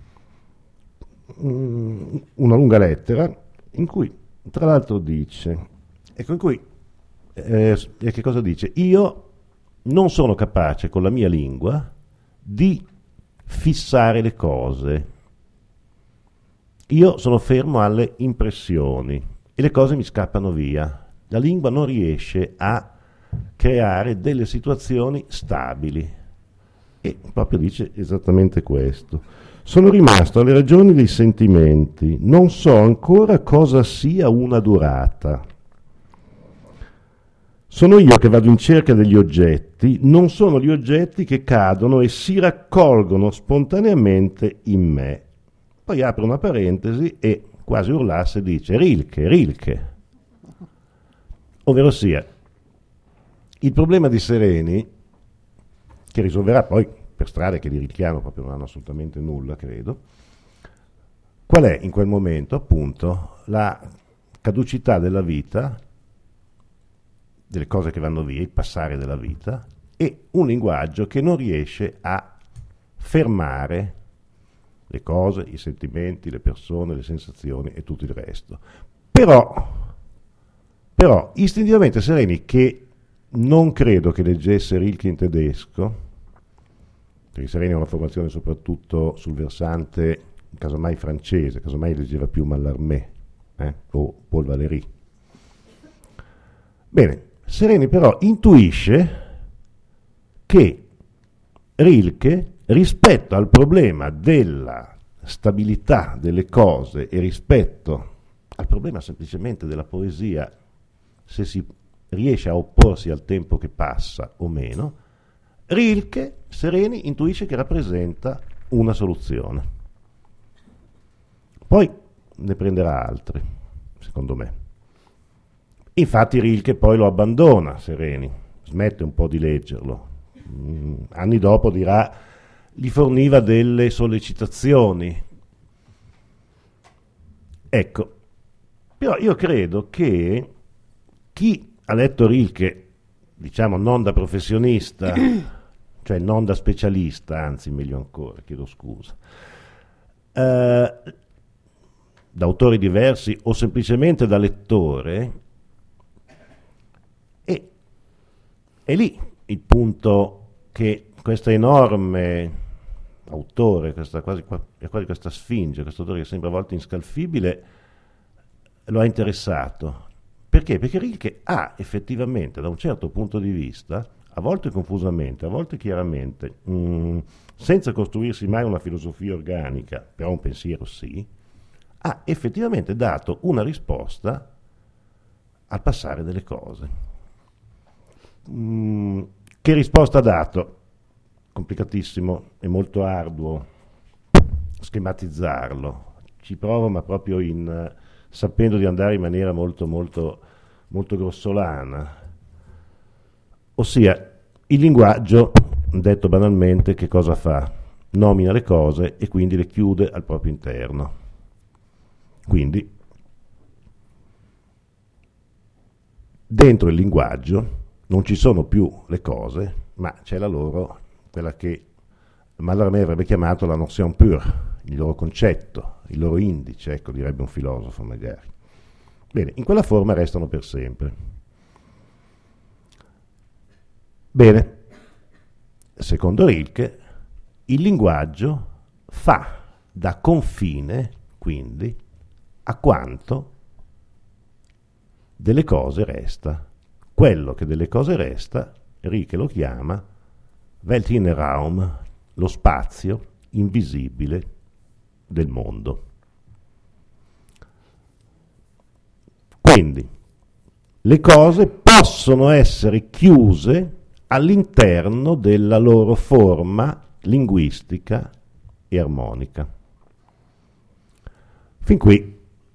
A: una lunga lettera in cui tra l'altro dice, ecco, in cui che cosa dice? Io non sono capace con la mia lingua di fissare le cose, io sono fermo alle impressioni e le cose mi scappano via. La lingua non riesce a creare delle situazioni stabili. E proprio dice esattamente questo. Sono rimasto alle ragioni dei sentimenti, non so ancora cosa sia una durata. Sono io che vado in cerca degli oggetti, non sono gli oggetti che cadono e si raccolgono spontaneamente in me. Poi apre una parentesi e quasi urlasse dice Rilke. Ovvero sia, il problema di Sereni, che risolverà poi per strade che di rilchiano proprio non hanno assolutamente nulla, credo, qual è in quel momento? Appunto la caducità della vita, delle cose che vanno via, il passare della vita, e un linguaggio che non riesce a fermare le cose, i sentimenti, le persone, le sensazioni e tutto il resto. Però istintivamente Sereni, che non credo che leggesse Rilke in tedesco, perché Sereni ha una formazione soprattutto sul versante casomai francese, casomai leggeva più Mallarmé o Paul Valéry. Bene, Sereni però intuisce che Rilke, rispetto al problema della stabilità delle cose e rispetto al problema semplicemente della poesia, se si riesce a opporsi al tempo che passa o meno, Rilke, Sereni, intuisce che rappresenta una soluzione. Poi ne prenderà altre, secondo me. Infatti Rilke poi lo abbandona, Sereni, smette un po' di leggerlo. Anni dopo dirà, gli forniva delle sollecitazioni. Ecco, però io credo che chi ha letto Rilke, diciamo non da professionista, cioè non da specialista, anzi meglio ancora, chiedo scusa, da autori diversi o semplicemente da lettore, e è lì il punto che questo enorme autore, quasi questa sfinge, questo autore che sembra a volte inscalfibile, lo ha interessato. Perché? Perché Rilke ha effettivamente, da un certo punto di vista, a volte confusamente, a volte chiaramente, senza costruirsi mai una filosofia organica, però un pensiero sì, ha effettivamente dato una risposta al passare delle cose. Che risposta ha dato? Complicatissimo, è molto arduo schematizzarlo. Ci provo, ma proprio sapendo di andare in maniera molto, molto, molto grossolana. Ossia, il linguaggio, detto banalmente, che cosa fa? Nomina le cose e quindi le chiude al proprio interno. Quindi, dentro il linguaggio non ci sono più le cose, ma c'è la loro, quella che Mallarmé avrebbe chiamato la notion pure, il loro concetto, il loro indice, ecco, direbbe un filosofo magari. Bene, in quella forma restano per sempre. Bene, secondo Rilke, il linguaggio fa da confine, quindi, a quanto delle cose resta. Quello che delle cose resta, Rilke lo chiama Weltinnenraum, lo spazio invisibile del mondo. Quindi, le cose possono essere chiuse all'interno della loro forma linguistica e armonica. Fin qui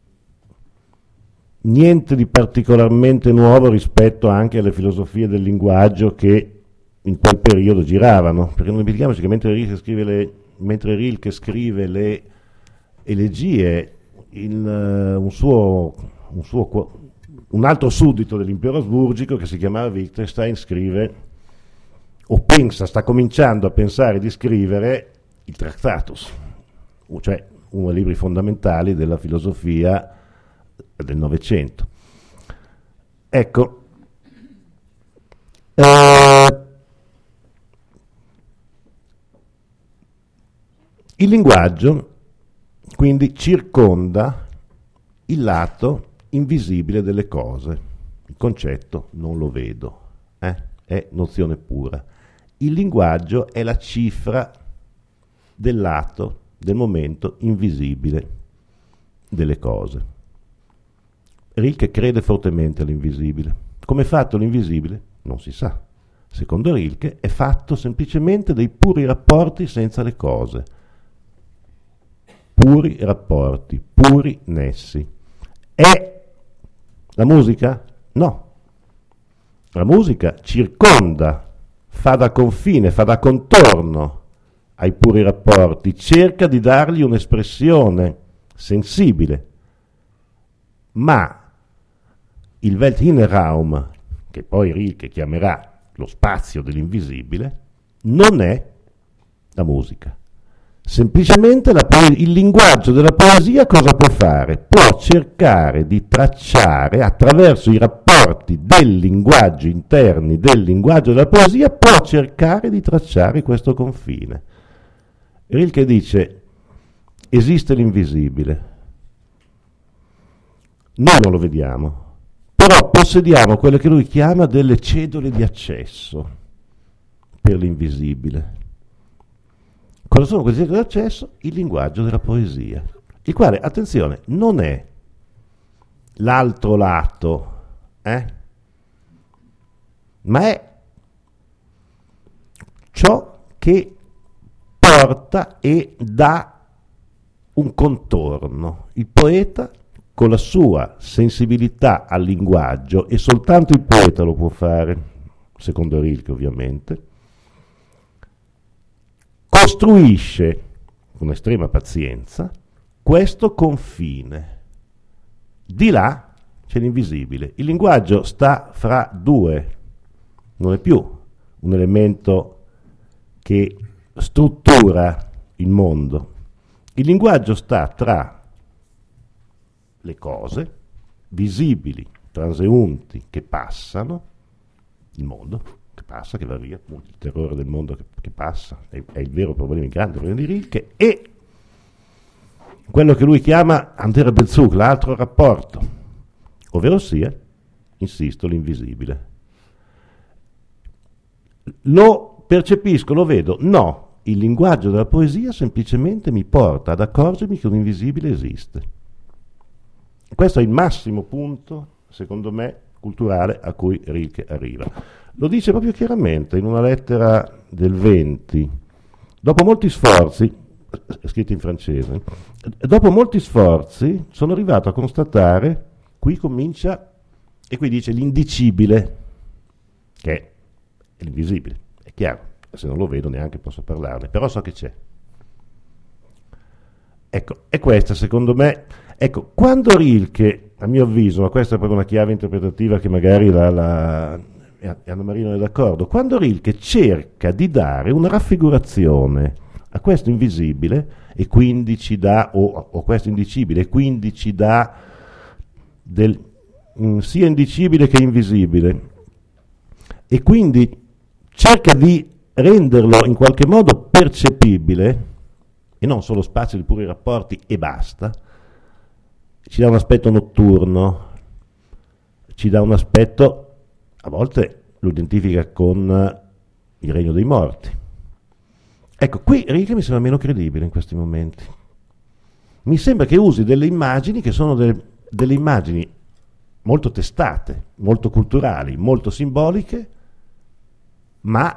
A: niente di particolarmente nuovo rispetto anche alle filosofie del linguaggio che in quel periodo giravano, perché non dimentichiamoci che mentre Rilke scrive le elegie, un altro suddito dell'impero asburgico che si chiamava Wittgenstein scrive, o sta cominciando a pensare di scrivere il Tractatus, cioè uno dei libri fondamentali della filosofia del Novecento. Ecco, il linguaggio quindi circonda il lato invisibile delle cose. Il concetto non lo vedo, è nozione pura. Il linguaggio è la cifra del lato, del momento invisibile delle cose. Rilke crede fortemente all'invisibile. Come è fatto l'invisibile? Non si sa. Secondo Rilke è fatto semplicemente dei puri rapporti senza le cose. Puri rapporti, puri nessi. È la musica? No. La musica circonda, fa da confine, fa da contorno ai puri rapporti, cerca di dargli un'espressione sensibile. Ma il Weltinnenraum, che poi Rilke chiamerà lo spazio dell'invisibile, non è la musica. Semplicemente il linguaggio della poesia cosa può fare? Può cercare di tracciare attraverso i rapporti del linguaggio interni, del linguaggio della poesia, può cercare di tracciare questo confine. Rilke dice: esiste l'invisibile. Noi non lo vediamo, però possediamo quelle che lui chiama delle cedole di accesso per l'invisibile. Cosa sono queste cedole di accesso? Il linguaggio della poesia, il quale, attenzione, non è l'altro lato, ma è ciò che porta e dà un contorno. Il poeta, con la sua sensibilità al linguaggio, e soltanto il poeta lo può fare, secondo Rilke ovviamente, costruisce con estrema pazienza questo confine. Di là c'è l'invisibile. Il linguaggio sta fra due, non è più un elemento che struttura il mondo. Il linguaggio sta tra le cose visibili, transeunti, che passano, il mondo che passa, che va via, appunto, il terrore del mondo che passa, è il vero problema, il grande problema di Rilke, e quello che lui chiama andere Bezug, l'altro rapporto, ovvero sia, insisto, l'invisibile. Lo percepisco, lo vedo? No, il linguaggio della poesia semplicemente mi porta ad accorgermi che un invisibile esiste. Questo è il massimo punto, secondo me, culturale a cui Rilke arriva. Lo dice proprio chiaramente in una lettera del 20. Dopo molti sforzi, è scritto in francese, dopo molti sforzi sono arrivato a constatare, qui comincia, e qui dice l'indicibile, che è l'invisibile, è chiaro, se non lo vedo neanche posso parlarne, però so che c'è. Ecco, è questa secondo me, ecco, quando Rilke, a mio avviso, ma questa è proprio una chiave interpretativa che magari Anna Maria non è d'accordo, quando Rilke cerca di dare una raffigurazione a questo invisibile e quindi ci dà, o questo indicibile, e quindi ci dà sia indicibile che invisibile, e quindi cerca di renderlo in qualche modo percepibile, e non solo spazio di puri rapporti e basta, ci dà un aspetto notturno, ci dà un aspetto, a volte lo identifica con il regno dei morti. Ecco, qui Rilke mi sembra meno credibile in questi momenti. Mi sembra che usi delle immagini che sono delle immagini molto testate, molto culturali, molto simboliche, ma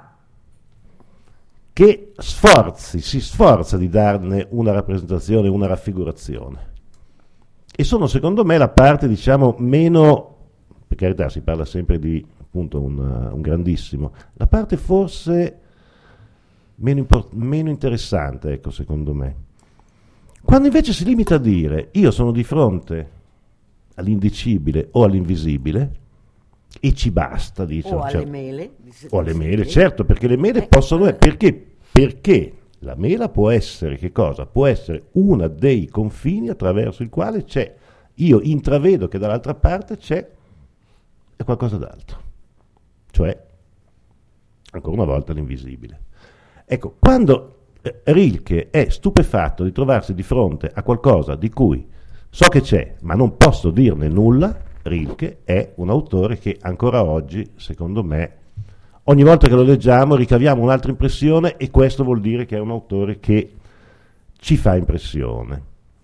A: che si sforza di darne una rappresentazione, una raffigurazione. E sono secondo me la parte, diciamo, meno, per carità si parla sempre di appunto un grandissimo, la parte forse meno interessante, ecco, secondo me. Quando invece si limita a dire io sono di fronte all'indicibile o all'invisibile e ci basta, dice.
B: O alle mele.
A: O alle mele, certo, perché le mele possono... Perché la mela può essere che cosa? Può essere uno dei confini attraverso il quale io intravedo che dall'altra parte c'è qualcosa d'altro. Cioè, ancora una volta, l'invisibile. Ecco, quando Rilke è stupefatto di trovarsi di fronte a qualcosa di cui so che c'è, ma non posso dirne nulla, Rilke è un autore che ancora oggi, secondo me, ogni volta che lo leggiamo ricaviamo un'altra impressione, e questo vuol dire che è un autore che ci fa impressione.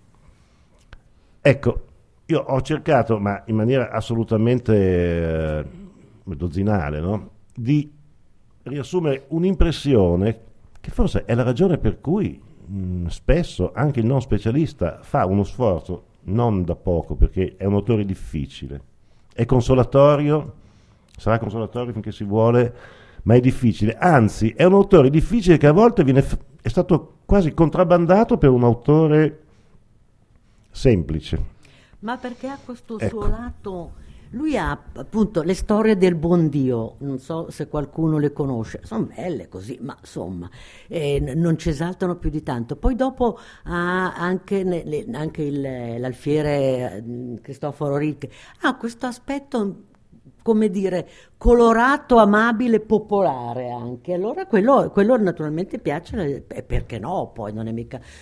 A: Ecco, io ho cercato, ma in maniera assolutamente dozzinale, no? Di riassumere un'impressione che forse è la ragione per cui spesso anche il non specialista fa uno sforzo, non da poco, perché è un autore difficile, è consolatorio, sarà consolatorio finché si vuole, ma è difficile, anzi è un autore difficile che a volte è stato quasi contrabbandato per un autore semplice.
B: Ma perché ha questo suo lato, lui ha appunto le storie del buon Dio, non so se qualcuno le conosce, sono belle così, ma insomma non ci esaltano più di tanto. Poi dopo ha anche l'alfiere Cristoforo Rilke, ha questo aspetto, come dire, colorato, amabile, popolare anche. Allora quello naturalmente piace, perché no? Poi non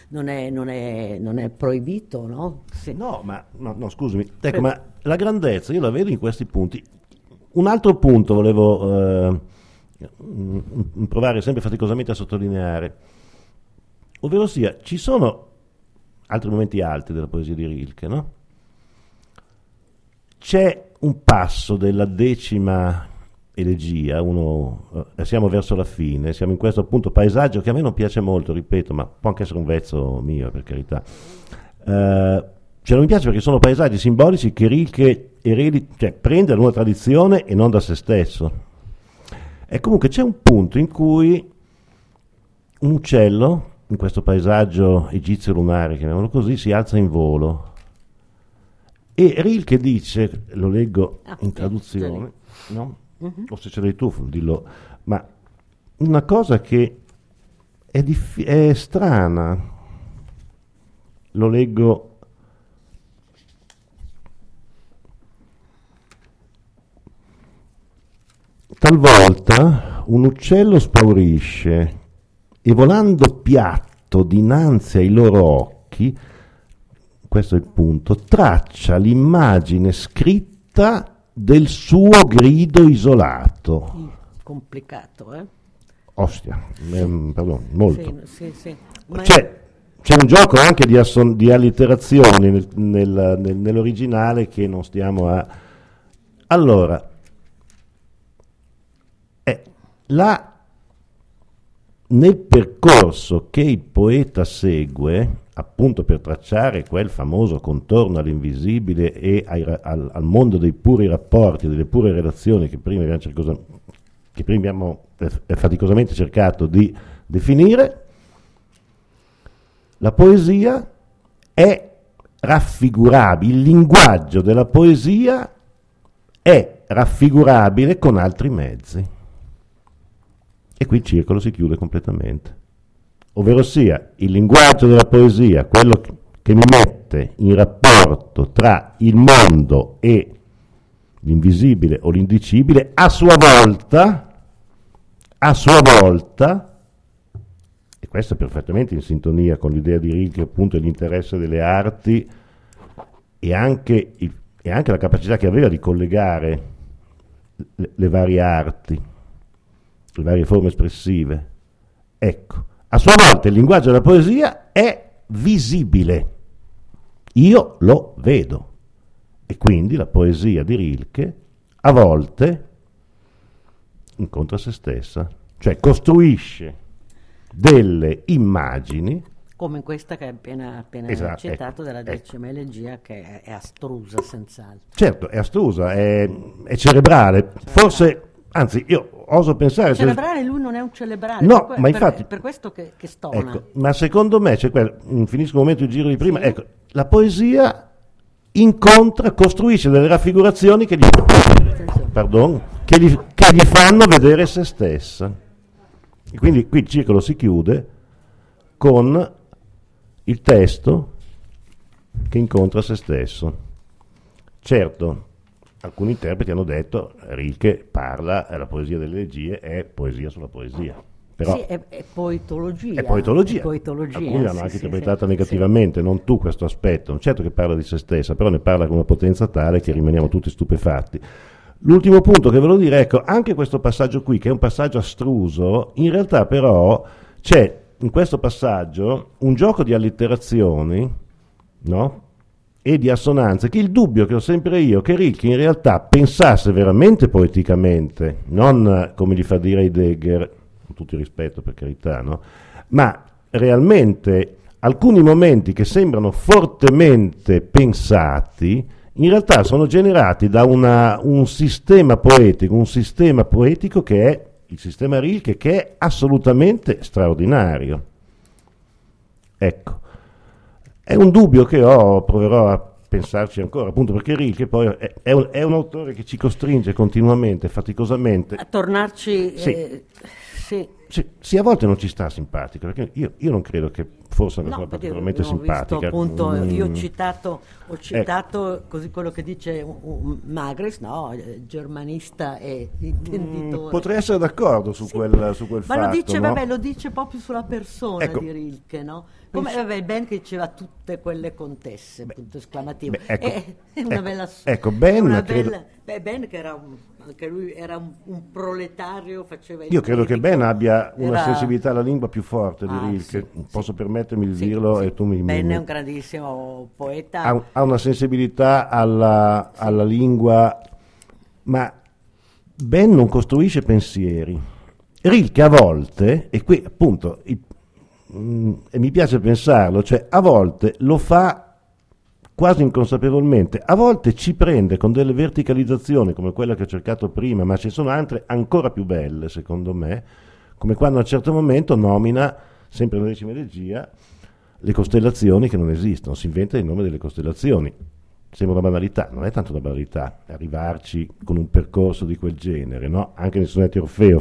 B: è proibito, no? Sì.
A: No, scusami. Ecco, ma la grandezza io la vedo in questi punti. Un altro punto volevo provare sempre faticosamente a sottolineare, ovvero sia, ci sono altri momenti alti della poesia di Rilke, no? C'è un passo della 10ª elegia, siamo verso la fine, siamo in questo appunto paesaggio che a me non piace molto, ripeto, ma può anche essere un vezzo mio, per carità. Non mi piace perché sono paesaggi simbolici che Rilke prende da una tradizione e non da se stesso. E comunque c'è un punto in cui un uccello, in questo paesaggio egizio lunare, chiamiamolo così, si alza in volo. E Rilke dice, lo leggo in traduzione, no? O se ce l'hai tu, dillo, ma una cosa che è strana, lo leggo talvolta un uccello spaurisce e volando piatto dinanzi ai loro occhi, questo è il punto, traccia l'immagine scritta del suo grido isolato.
B: Complicato,
A: Ostia, pardon, molto.
B: Sì.
A: C'è un gioco anche di allitterazioni nell'originale che non stiamo a... Allora, nel percorso che il poeta segue, appunto per tracciare quel famoso contorno all'invisibile e al mondo dei puri rapporti, delle pure relazioni che prima abbiamo faticosamente cercato di definire, la poesia è raffigurabile, il linguaggio della poesia è raffigurabile con altri mezzi. E qui il circolo si chiude completamente. Ovverosia, il linguaggio della poesia, quello che mi mette in rapporto tra il mondo e l'invisibile o l'indicibile, a sua volta, e questo è perfettamente in sintonia con l'idea di Rilke, appunto, dell'interesse delle arti e anche la capacità che aveva di collegare le varie arti, le varie forme espressive. Ecco, a sua volta il linguaggio della poesia è visibile, io lo vedo, e quindi la poesia di Rilke a volte incontra se stessa, cioè costruisce delle immagini,
B: come in questa che hai appena
A: esatto,
B: citato, della decima elegia, che è astrusa senz'altro.
A: Certo, è astrusa, è cerebrale, forse, anzi io oso pensare...
B: Cerebrale, lui non è un cerebrale,
A: no, ma infatti...
B: Per questo che stona.
A: Ecco, ma secondo me, finisco un momento il giro di prima, sì. Ecco, la poesia costruisce delle raffigurazioni che gli fanno vedere se stessa. E quindi qui il circolo si chiude con il testo che incontra se stesso. Certo, alcuni interpreti hanno detto Rilke parla, la poesia delle elegie è poesia sulla poesia. Però
B: sì, è poetologia.
A: È poetologia. Alcuni l'hanno anche interpretata negativamente, non tu questo aspetto. Certo che parla di se stessa, però ne parla con una potenza tale che rimaniamo tutti stupefatti. L'ultimo punto che volevo dire, ecco, anche questo passaggio qui, che è un passaggio astruso, in realtà però c'è in questo passaggio un gioco di allitterazioni, no? E di assonanze, che il dubbio che ho sempre io, che Rilke in realtà pensasse veramente poeticamente, non come gli fa dire Heidegger, con tutto il rispetto per carità, no? Ma realmente alcuni momenti che sembrano fortemente pensati, in realtà sono generati da un sistema poetico che è il sistema Rilke, che è assolutamente straordinario. Ecco, è un dubbio che ho, proverò a pensarci ancora, appunto perché Rilke poi è un autore che ci costringe continuamente, faticosamente
B: a tornarci.
A: Sì, a volte non ci sta simpatico, perché io non credo che fosse una persona particolarmente simpatica.
B: Visto, appunto, io ho citato così quello che dice Magris, no? Germanista e intenditore.
A: Potrei essere d'accordo su quel
B: ma
A: fatto.
B: Ma lo dice proprio sulla persona, ecco, di Rilke, no? Come il Ben che diceva tutte quelle contesse, punto esclamativo. È una bella...
A: Ecco, Ben
B: che era anche lui era un proletario, faceva il
A: Io credo
B: lirico,
A: che Ben abbia una sensibilità alla lingua più forte di Rilke, posso permettermi di dirlo, e tu mi...
B: Ben è un grandissimo poeta.
A: Ha una sensibilità alla lingua, ma Ben non costruisce pensieri. Rilke a volte, e qui appunto e mi piace pensarlo, cioè a volte lo fa quasi inconsapevolmente, a volte ci prende con delle verticalizzazioni come quella che ho cercato prima, ma ci sono altre ancora più belle secondo me, come quando a un certo momento nomina, sempre nella decima elegia, le costellazioni che non esistono, si inventa il nome delle costellazioni. Sembra una banalità, non è tanto una banalità arrivarci con un percorso di quel genere, no? Anche nel sonetto Orfeo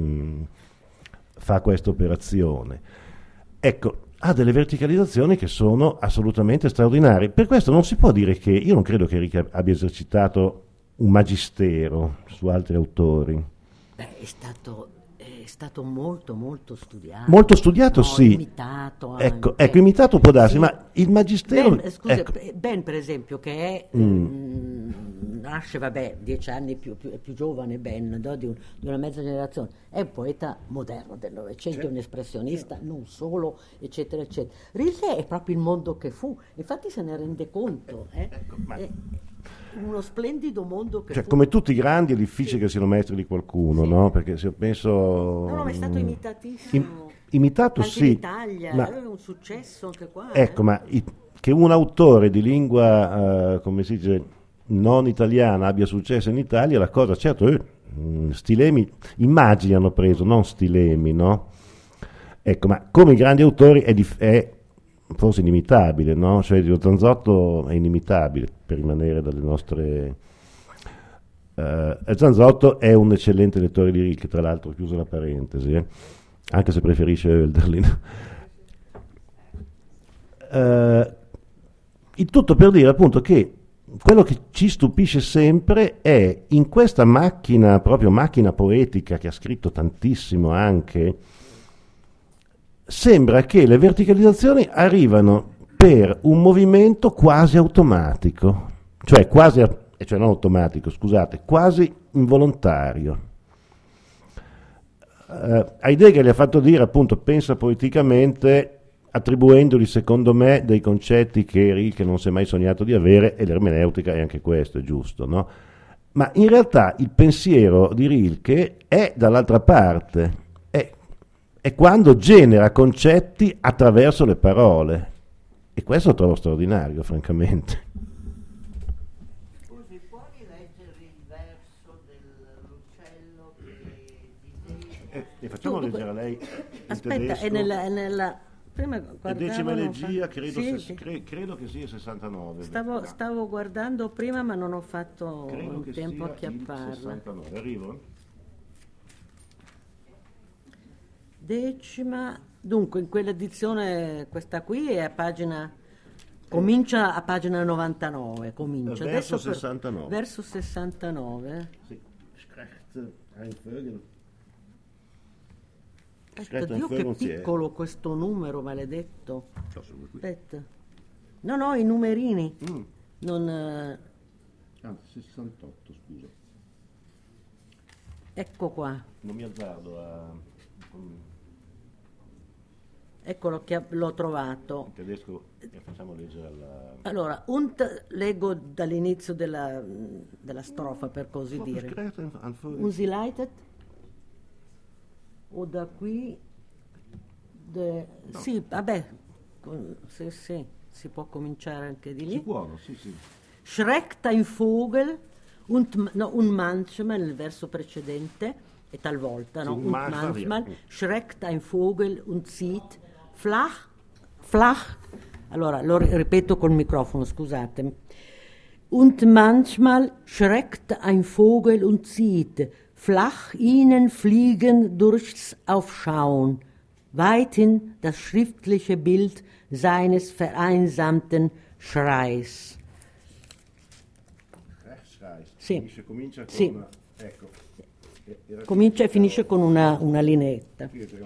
A: fa questa operazione. Ecco, ha delle verticalizzazioni che sono assolutamente straordinarie. Per questo non si può dire che, io non credo che Rilke abbia esercitato un magistero su altri autori,
B: Beh, è stato molto molto studiato.
A: Molto studiato,
B: no,
A: sì.
B: Imitato
A: Ecco,
B: anche.
A: imitato può darsi,
B: Sì.
A: ma il magistero...
B: Ben, scusa,
A: ecco.
B: Ben per esempio, che è, nasce, vabbè, 10 anni più giovane Ben, no, di una mezza generazione, è un poeta moderno del Novecento, un espressionista, non solo, eccetera, eccetera. Rilke è proprio il mondo che fu, infatti se ne rende conto,
A: Ecco, ma-
B: è uno splendido mondo che
A: Cioè,
B: fu.
A: come tutti i grandi è difficile che siano maestri di qualcuno,
B: Sì.
A: no? Perché se io penso...
B: No, ma è stato imitatissimo.
A: imitato
B: Anche
A: sì,
B: in Italia,
A: ma-
B: aveva un successo anche qua.
A: ecco, ma che un autore di lingua, come si dice, non italiana abbia successo in Italia, la cosa, certo, Stilemi, immagini hanno preso, non Stilemi, no? Ecco, ma come i grandi autori è forse inimitabile, no? Cioè, Dio Zanzotto è inimitabile, per rimanere dalle nostre... Zanzotto è un eccellente lettore di Rilke, tra l'altro, chiuso la parentesi, anche se preferisce Hölderlin. Il tutto per dire appunto che quello che ci stupisce sempre è in questa macchina, proprio macchina poetica che ha scritto tantissimo anche, sembra che le verticalizzazioni arrivano per un movimento quasi automatico, cioè cioè non automatico, scusate, quasi involontario. Heidegger gli ha fatto dire appunto pensa poeticamente, attribuendogli secondo me dei concetti che Rilke non si è mai sognato di avere, e l'ermeneutica è anche questo, è giusto, no? Ma in realtà il pensiero di Rilke è dall'altra parte, è quando genera concetti attraverso le parole, e questo lo trovo straordinario, francamente.
D: Scusi, può rileggere il verso dell'uccello che
A: E facciamo
B: Dunque,
A: leggere a lei
B: Aspetta, è nella prima
A: decima
B: guardavo,
A: elegia, credo,
B: sì.
A: credo che sia 69.
B: Stavo guardando prima, ma non ho fatto
A: Credo
B: in
A: che
B: tempo a
A: sia il
B: chiapparla.
A: 69. Arrivo?
B: Decima, dunque in quell'edizione, questa qui è a pagina, comincia a pagina 99, comincia.
A: Verso
B: Adesso
A: 69.
B: Verso 69.
A: Sì. Schrecht ein Vögel.
B: Aspetta, Dio che piccolo questo numero maledetto. Aspetta. No, i numerini. Non,
A: Anzi, 68, scusa.
B: ecco qua.
A: Non mi azzardo a...
B: Eccolo che l'ho trovato.
A: In tedesco facciamo leggere alla...
B: Allora, leggo dall'inizio della strofa, per così dire.
A: Schrecht ein Vögel.
B: Un Sie leitet? O da qui? Sì, vabbè, sì, si può cominciare anche di lì.
A: Si può, sì.
B: Schreckt ein Vogel un manchmal, nel verso precedente, e talvolta, no?
A: Sì,
B: Und
A: manchmal,
B: manchmal schreckt ein Vogel und zieht flach. Allora, lo ripeto col microfono, scusatemi. Und manchmal schreckt ein Vogel und zieht flach ihnen fliegen durchs Aufschauen, weithin das schriftliche Bild seines vereinsamten Schreis. Sì.
A: Comincia con...
B: Sì.
A: Ecco.
B: Comincia e finisce con una lineetta.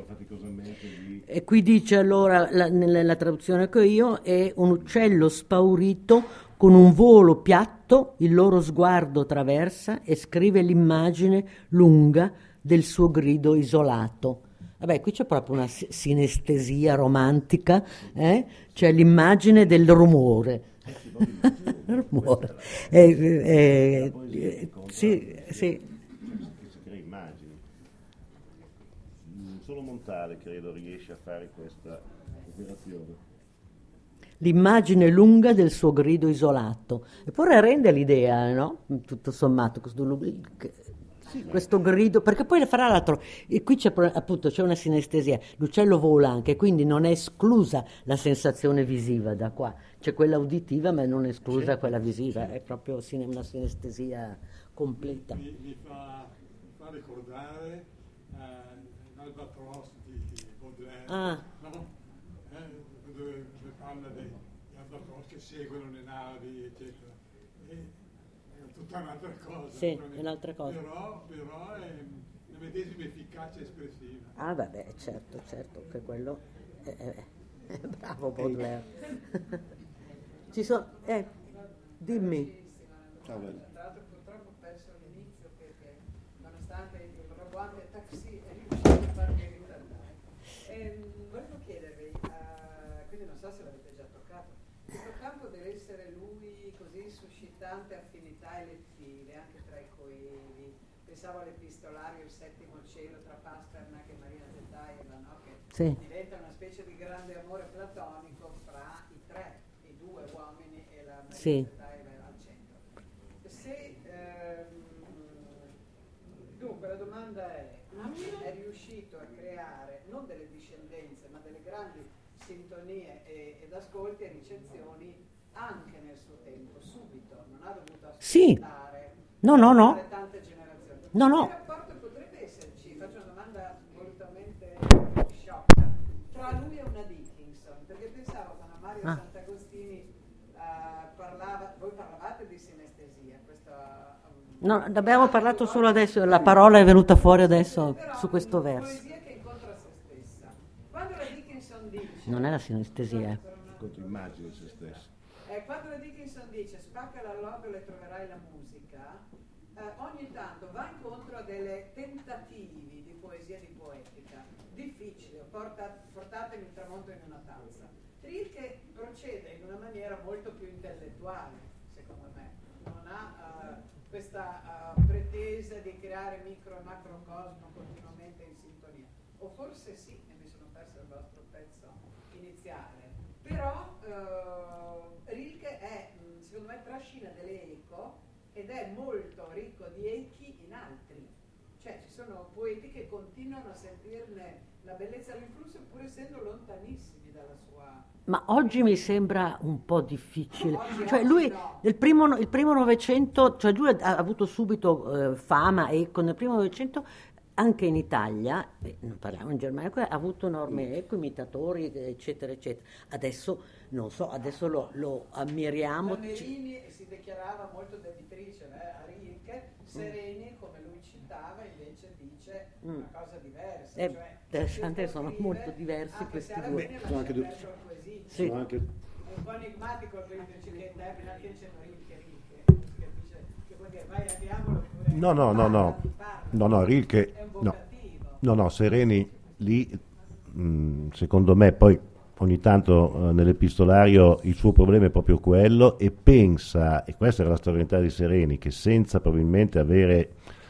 B: E qui dice allora, nella traduzione che ho io, è un uccello spaurito con un volo piatto, il loro sguardo traversa e scrive l'immagine lunga del suo grido isolato. Vabbè, qui c'è proprio una sinestesia romantica, c'è l'immagine del rumore. Rumore. Sì.
A: Solo Montale credo riesce a fare questa operazione.
B: L'immagine lunga del suo grido isolato. Eppure rende l'idea, no? Tutto sommato, questo grido, perché poi farà l'altro. E qui c'è una sinestesia. L'uccello vola anche, quindi non è esclusa la sensazione visiva da qua. C'è quella uditiva, ma non è esclusa quella visiva. È proprio una sinestesia completa.
E: Mi fa ricordare l'Albatros di Baudelaire, no? Dove parla degli albatros che seguono le navi, eccetera. È tutta un'altra cosa.
B: Sì, è un'altra cosa.
E: Però la medesima efficacia espressiva.
B: Ah, vabbè, certo, che quello è bravo Baudelaire. Ci sono... dimmi.
D: Tra l'altro purtroppo ho perso l'inizio perché nonostante il roboante taxi è riuscito a farmi ritardare. Volevo chiedervi, quindi non so se l'avete già toccato, questo campo dell'essere lui così suscitante affinità elettive anche tra i coevi. Pensavo all'epistolario Il settimo cielo tra Pasternak e Marina Tsvetaeva, no? Che
B: Sì.
D: diventa una specie di grande amore platonico fra i tre, i due uomini e la Marina
B: Sì.
D: Tsvetaeva al centro. Se, dunque la domanda è riuscito a creare non delle discendenze ma delle grandi sintonie ed ascolti e ricezioni anche nel suo tempo, subito, non ha dovuto
B: Sì.
D: aspettare
B: No.
D: tante generazioni.
B: No.
D: Che rapporto potrebbe esserci, faccio una domanda volutamente sciocca, tra lui e una Dickinson? Perché pensavo quando Mario Sant'Agostini voi parlavate di sinestesia,
B: No, abbiamo parlato solo adesso, la parola è venuta fuori adesso su questo verso.
D: poesia che incontra se stessa. Quando la Dickinson dice...
B: Non è la sinestesia.
A: Immagini se stesso.
D: Quando la Dickinson dice spacca l'allodola e troverai la musica, ogni tanto va incontro a delle tentativi di poesia di poetica, difficili, portatemi il tramonto in una tazza. Rilke procede in una maniera molto più intellettuale, secondo me, non ha questa pretesa di creare micro e macrocosmo continuamente in sintonia, o forse sì, e mi sono perso il vostro pezzo iniziale, però Rilke è, secondo me, trascina delle eco ed è molto ricco di echi in altri, cioè ci sono poeti che continuano a sentirne la bellezza all'influsso pur essendo lontanissimi dalla sua...
B: Ma oggi mi sembra un po' difficile. Cioè
D: Oggi
B: lui
D: no.
B: il primo Novecento, cioè lui ha avuto subito fama e nel primo Novecento anche in Italia, non parliamo in Germania, ha avuto enormi imitatori, eccetera, eccetera. Adesso non so, adesso lo ammiriamo.
D: Merini si dichiarava molto debitrice a Rilke, Sereni, come lui citava, invece dice una cosa diversa.
B: È
D: cioè,
B: interessante, sono molto diversi
D: anche
B: questi
D: se alla
B: due.
D: fine
A: Sono anche
D: lascia
A: due-
D: perdere il quesito.
B: Sì.
A: Sono anche...
D: È un po' enigmatico il critici che termina anche dicendo Rilke, non si capisce che vuol dire vai andiamolo oppure
A: No, Rilke...
D: è un
A: No.
D: vocativo.
A: No, Sereni lì, secondo me, poi ogni tanto nell'epistolario il suo problema è proprio quello e pensa, e questa era la storialità di Sereni, che senza probabilmente avere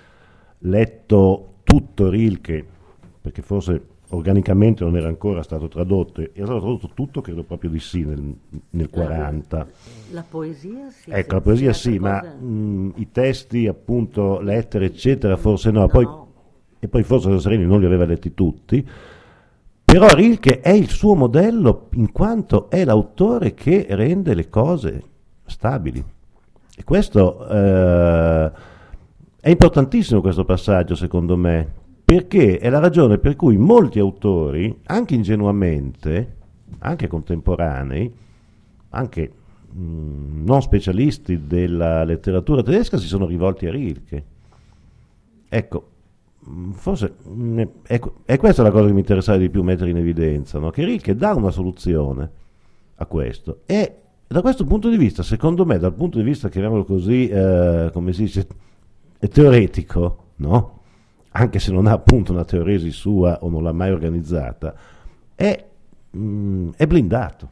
A: letto tutto Rilke, perché forse organicamente non era ancora stato tradotto, era stato tradotto tutto, credo proprio di sì, nel 40.
B: La poesia sì.
A: Ecco, la poesia sì, ma i testi, appunto, lettere, eccetera, forse no. E poi forse Sereni non li aveva letti tutti, però Rilke è il suo modello in quanto è l'autore che rende le cose stabili. E questo è importantissimo, questo passaggio, secondo me, perché è la ragione per cui molti autori, anche ingenuamente, anche contemporanei, anche non specialisti della letteratura tedesca, si sono rivolti a Rilke. Ecco, forse è questa la cosa che mi interessava di più mettere in evidenza, no? Che Rilke dà una soluzione a questo e da questo punto di vista, secondo me, dal punto di vista, chiamiamolo così, come si dice, è teoretico, no? Anche se non ha appunto una teoresi sua o non l'ha mai organizzata, è blindato,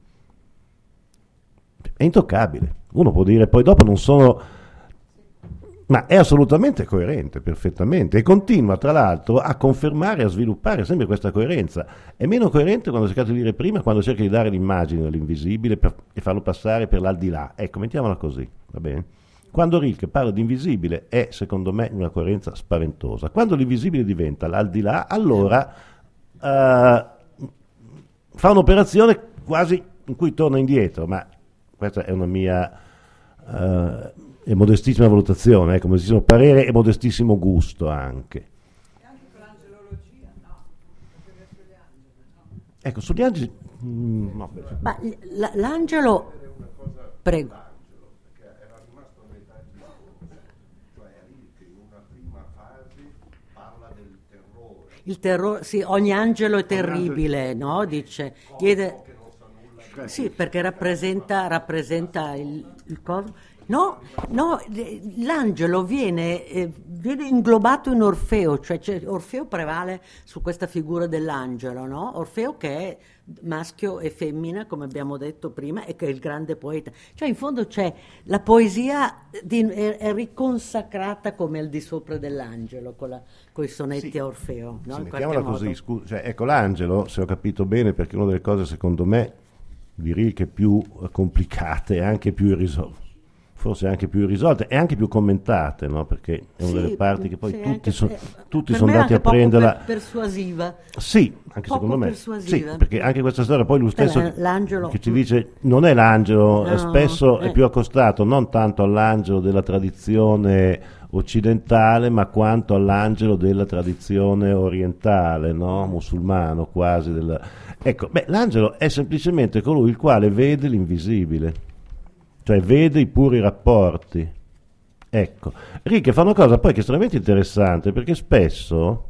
A: è intoccabile. Uno può dire poi dopo non sono... Ma è assolutamente coerente, perfettamente, e continua tra l'altro a confermare, a sviluppare sempre questa coerenza. È meno coerente quando cerca di dire prima, quando cerca di dare l'immagine dell'invisibile e farlo passare per l'aldilà. Ecco, mettiamola così, va bene? Quando Rilke parla di invisibile è, secondo me, una coerenza spaventosa. Quando l'invisibile diventa l'aldilà, allora fa un'operazione quasi in cui torna indietro, ma questa è una mia... è modestissima valutazione, modestissimo parere e modestissimo gusto anche.
D: E anche per l'angelologia, no? Perché sugli angeli, no?
A: Ecco, sugli angeli... no, beh.
B: Ma l'angelo... Prego.
F: Perché era rimasto a metà il discorso, cioè Rilke in una prima fase parla
B: il terrore, sì, ogni angelo è terribile, no? Dice. Sì, perché rappresenta il coso. No, l'angelo viene inglobato in Orfeo, cioè Orfeo prevale su questa figura dell'angelo, no? Orfeo che è maschio e femmina, come abbiamo detto prima, e che è il grande poeta. Cioè in fondo c'è la poesia è riconsacrata come al di sopra dell'angelo, con i sonetti
A: Sì.
B: a Orfeo, no?
A: Sì,
B: In
A: mettiamola
B: qualche
A: così,
B: modo.
A: cioè, ecco l'angelo, se ho capito bene, perché una delle cose secondo me di Rilke più complicate e anche più irrisolte, forse anche più irrisolte e anche più commentate, no? Perché è una delle parti che poi
B: sì,
A: tutti
B: per
A: sono
B: me
A: andati a
B: anche poco
A: prenderla.
B: persuasiva.
A: Sì, anche
B: Poco
A: secondo me.
B: persuasiva.
A: Sì, perché anche questa storia poi lui stesso
B: L'angelo
A: che ci dice non è l'angelo,
B: No,
A: spesso è più accostato non tanto all'angelo della tradizione occidentale, ma quanto all'angelo della tradizione orientale, no? Musulmano quasi. Ecco, l'angelo è semplicemente colui il quale vede l'invisibile, cioè vede i puri rapporti. Ecco, Rilke fa una cosa poi che è estremamente interessante, perché spesso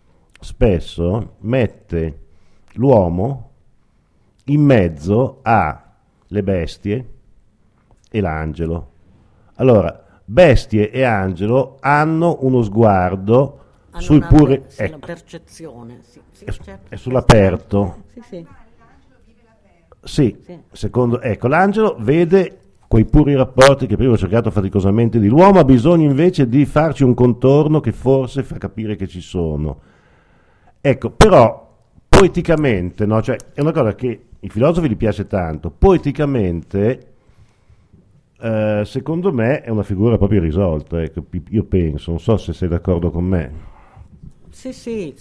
A: mette l'uomo in mezzo alle bestie e l'angelo. Allora, bestie e angelo hanno uno sguardo sui puri...
B: la
A: Ecco,
B: percezione, sì, certo.
A: è sull'aperto.
B: Sì.
A: Sì,
B: Sì.
A: secondo, ecco, l'angelo vede quei puri rapporti che prima ho cercato faticosamente di... L'uomo ha bisogno invece di farci un contorno che forse fa capire che ci sono. Ecco, però, poeticamente, no? Cioè, è una cosa che ai filosofi gli piace tanto. Poeticamente, secondo me, è una figura proprio irrisolta. Ecco, io penso, non so se sei d'accordo con me.
B: Sì,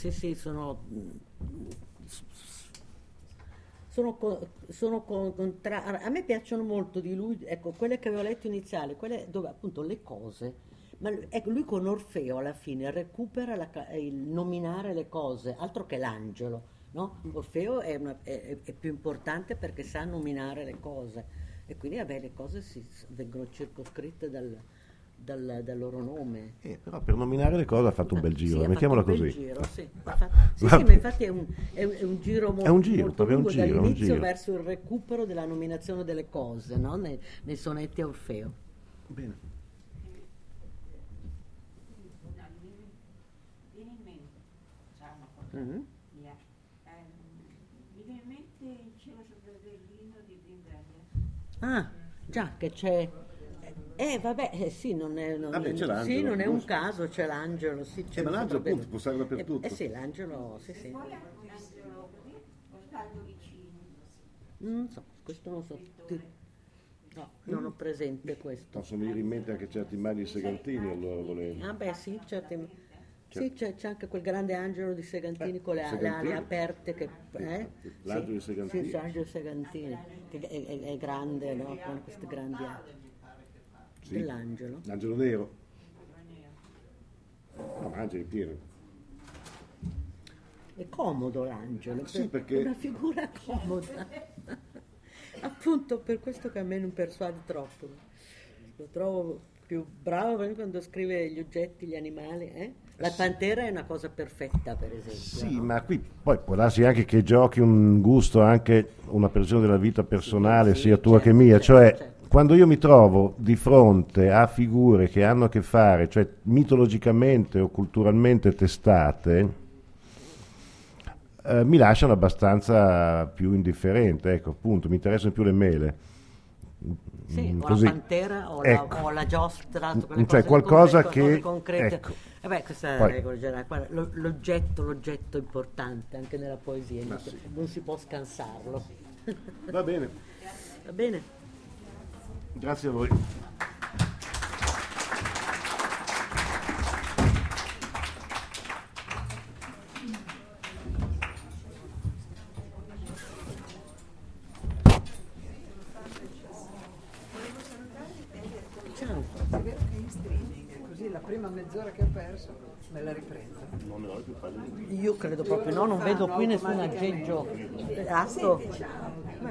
B: sono contrario. A me piacciono molto di lui, ecco, quelle che avevo letto iniziali, quelle dove appunto le cose, ma ecco, lui con Orfeo alla fine recupera il nominare le cose, altro che l'angelo, no? Orfeo è più importante perché sa nominare le cose e quindi le cose vengono circoscritte dal loro nome.
A: Però per nominare le cose ha fatto un bel giro,
B: Sì, ha
A: mettiamola
B: fatto un bel
A: così.
B: giro, sì. Ma infatti è un giro molto, molto
A: proprio
B: lungo
A: un giro,
B: dall'inizio
A: un giro.
B: verso il recupero della nominazione delle cose, no? Nei sonetti a Orfeo.
A: Bene.
C: Viene in mente, sarà una cosa
B: Mhm.
C: mia, mi viene in mente il cielo sopra Berlino di Grinberg.
B: Ah, già che c'è. Vabbè, sì, non è,
A: Vabbè, c'è l'angelo,
B: sì, non è un
A: giusto.
B: caso, c'è l'angelo, sì, c'è
A: ma l'angelo
B: proprio-
A: appunto può stare dappertutto.
B: sì, l'angelo, sì.
C: Poi anche un angelo così, o stando vicino.
B: Non so, questo non so. No, non ho presente questo.
A: Possono venire in mente anche certi immagini segantini, allora volendo.
B: Ah beh sì, sì, c'è anche quel grande angelo di Segantini con le
A: Segantini.
B: ali aperte che,
A: L'angelo di Segantini.
B: Sì, c'è l'angelo Segantini che è grande, no? Con queste grandi ali.
A: Sì.
B: Dell'angelo.
A: L'angelo nero. No, ma angeli pieni.
B: È comodo l'angelo,
A: Sì, perché-
B: è una figura comoda. Appunto per questo che a me non persuade troppo. Lo trovo più bravo per quando scrive gli oggetti, gli animali. La pantera è una cosa perfetta, per esempio.
A: Sì,
B: no?
A: ma qui poi può darsi anche che giochi un gusto, anche una percezione della vita personale,
B: Sì,
A: sia tua
B: certo,
A: che mia.
B: certo,
A: Cioè,
B: certo.
A: quando io mi trovo di fronte a figure che hanno a che fare, cioè mitologicamente o culturalmente testate, mi lasciano abbastanza più indifferente. Ecco, appunto, mi interessano più le mele.
B: Sì, o
A: Così.
B: la pantera o,
A: Ecco.
B: o la giostra, quelle
A: Cioè,
B: cose
A: qualcosa
B: concrete,
A: che-
B: cose concrete.
A: ecco.
B: Questa è
A: Poi-
B: la regola generale. Guarda, l'oggetto importante anche nella poesia,
A: Ma
B: non
A: sì.
B: non si può scansarlo.
A: Va bene,
B: Va bene?
A: grazie a voi.
B: Ciao.
D: È vero che in streaming, così la prima mezz'ora che ho perso me la riprendo.
B: Io credo proprio no, non vedo qui nessun aggeggio. Atto.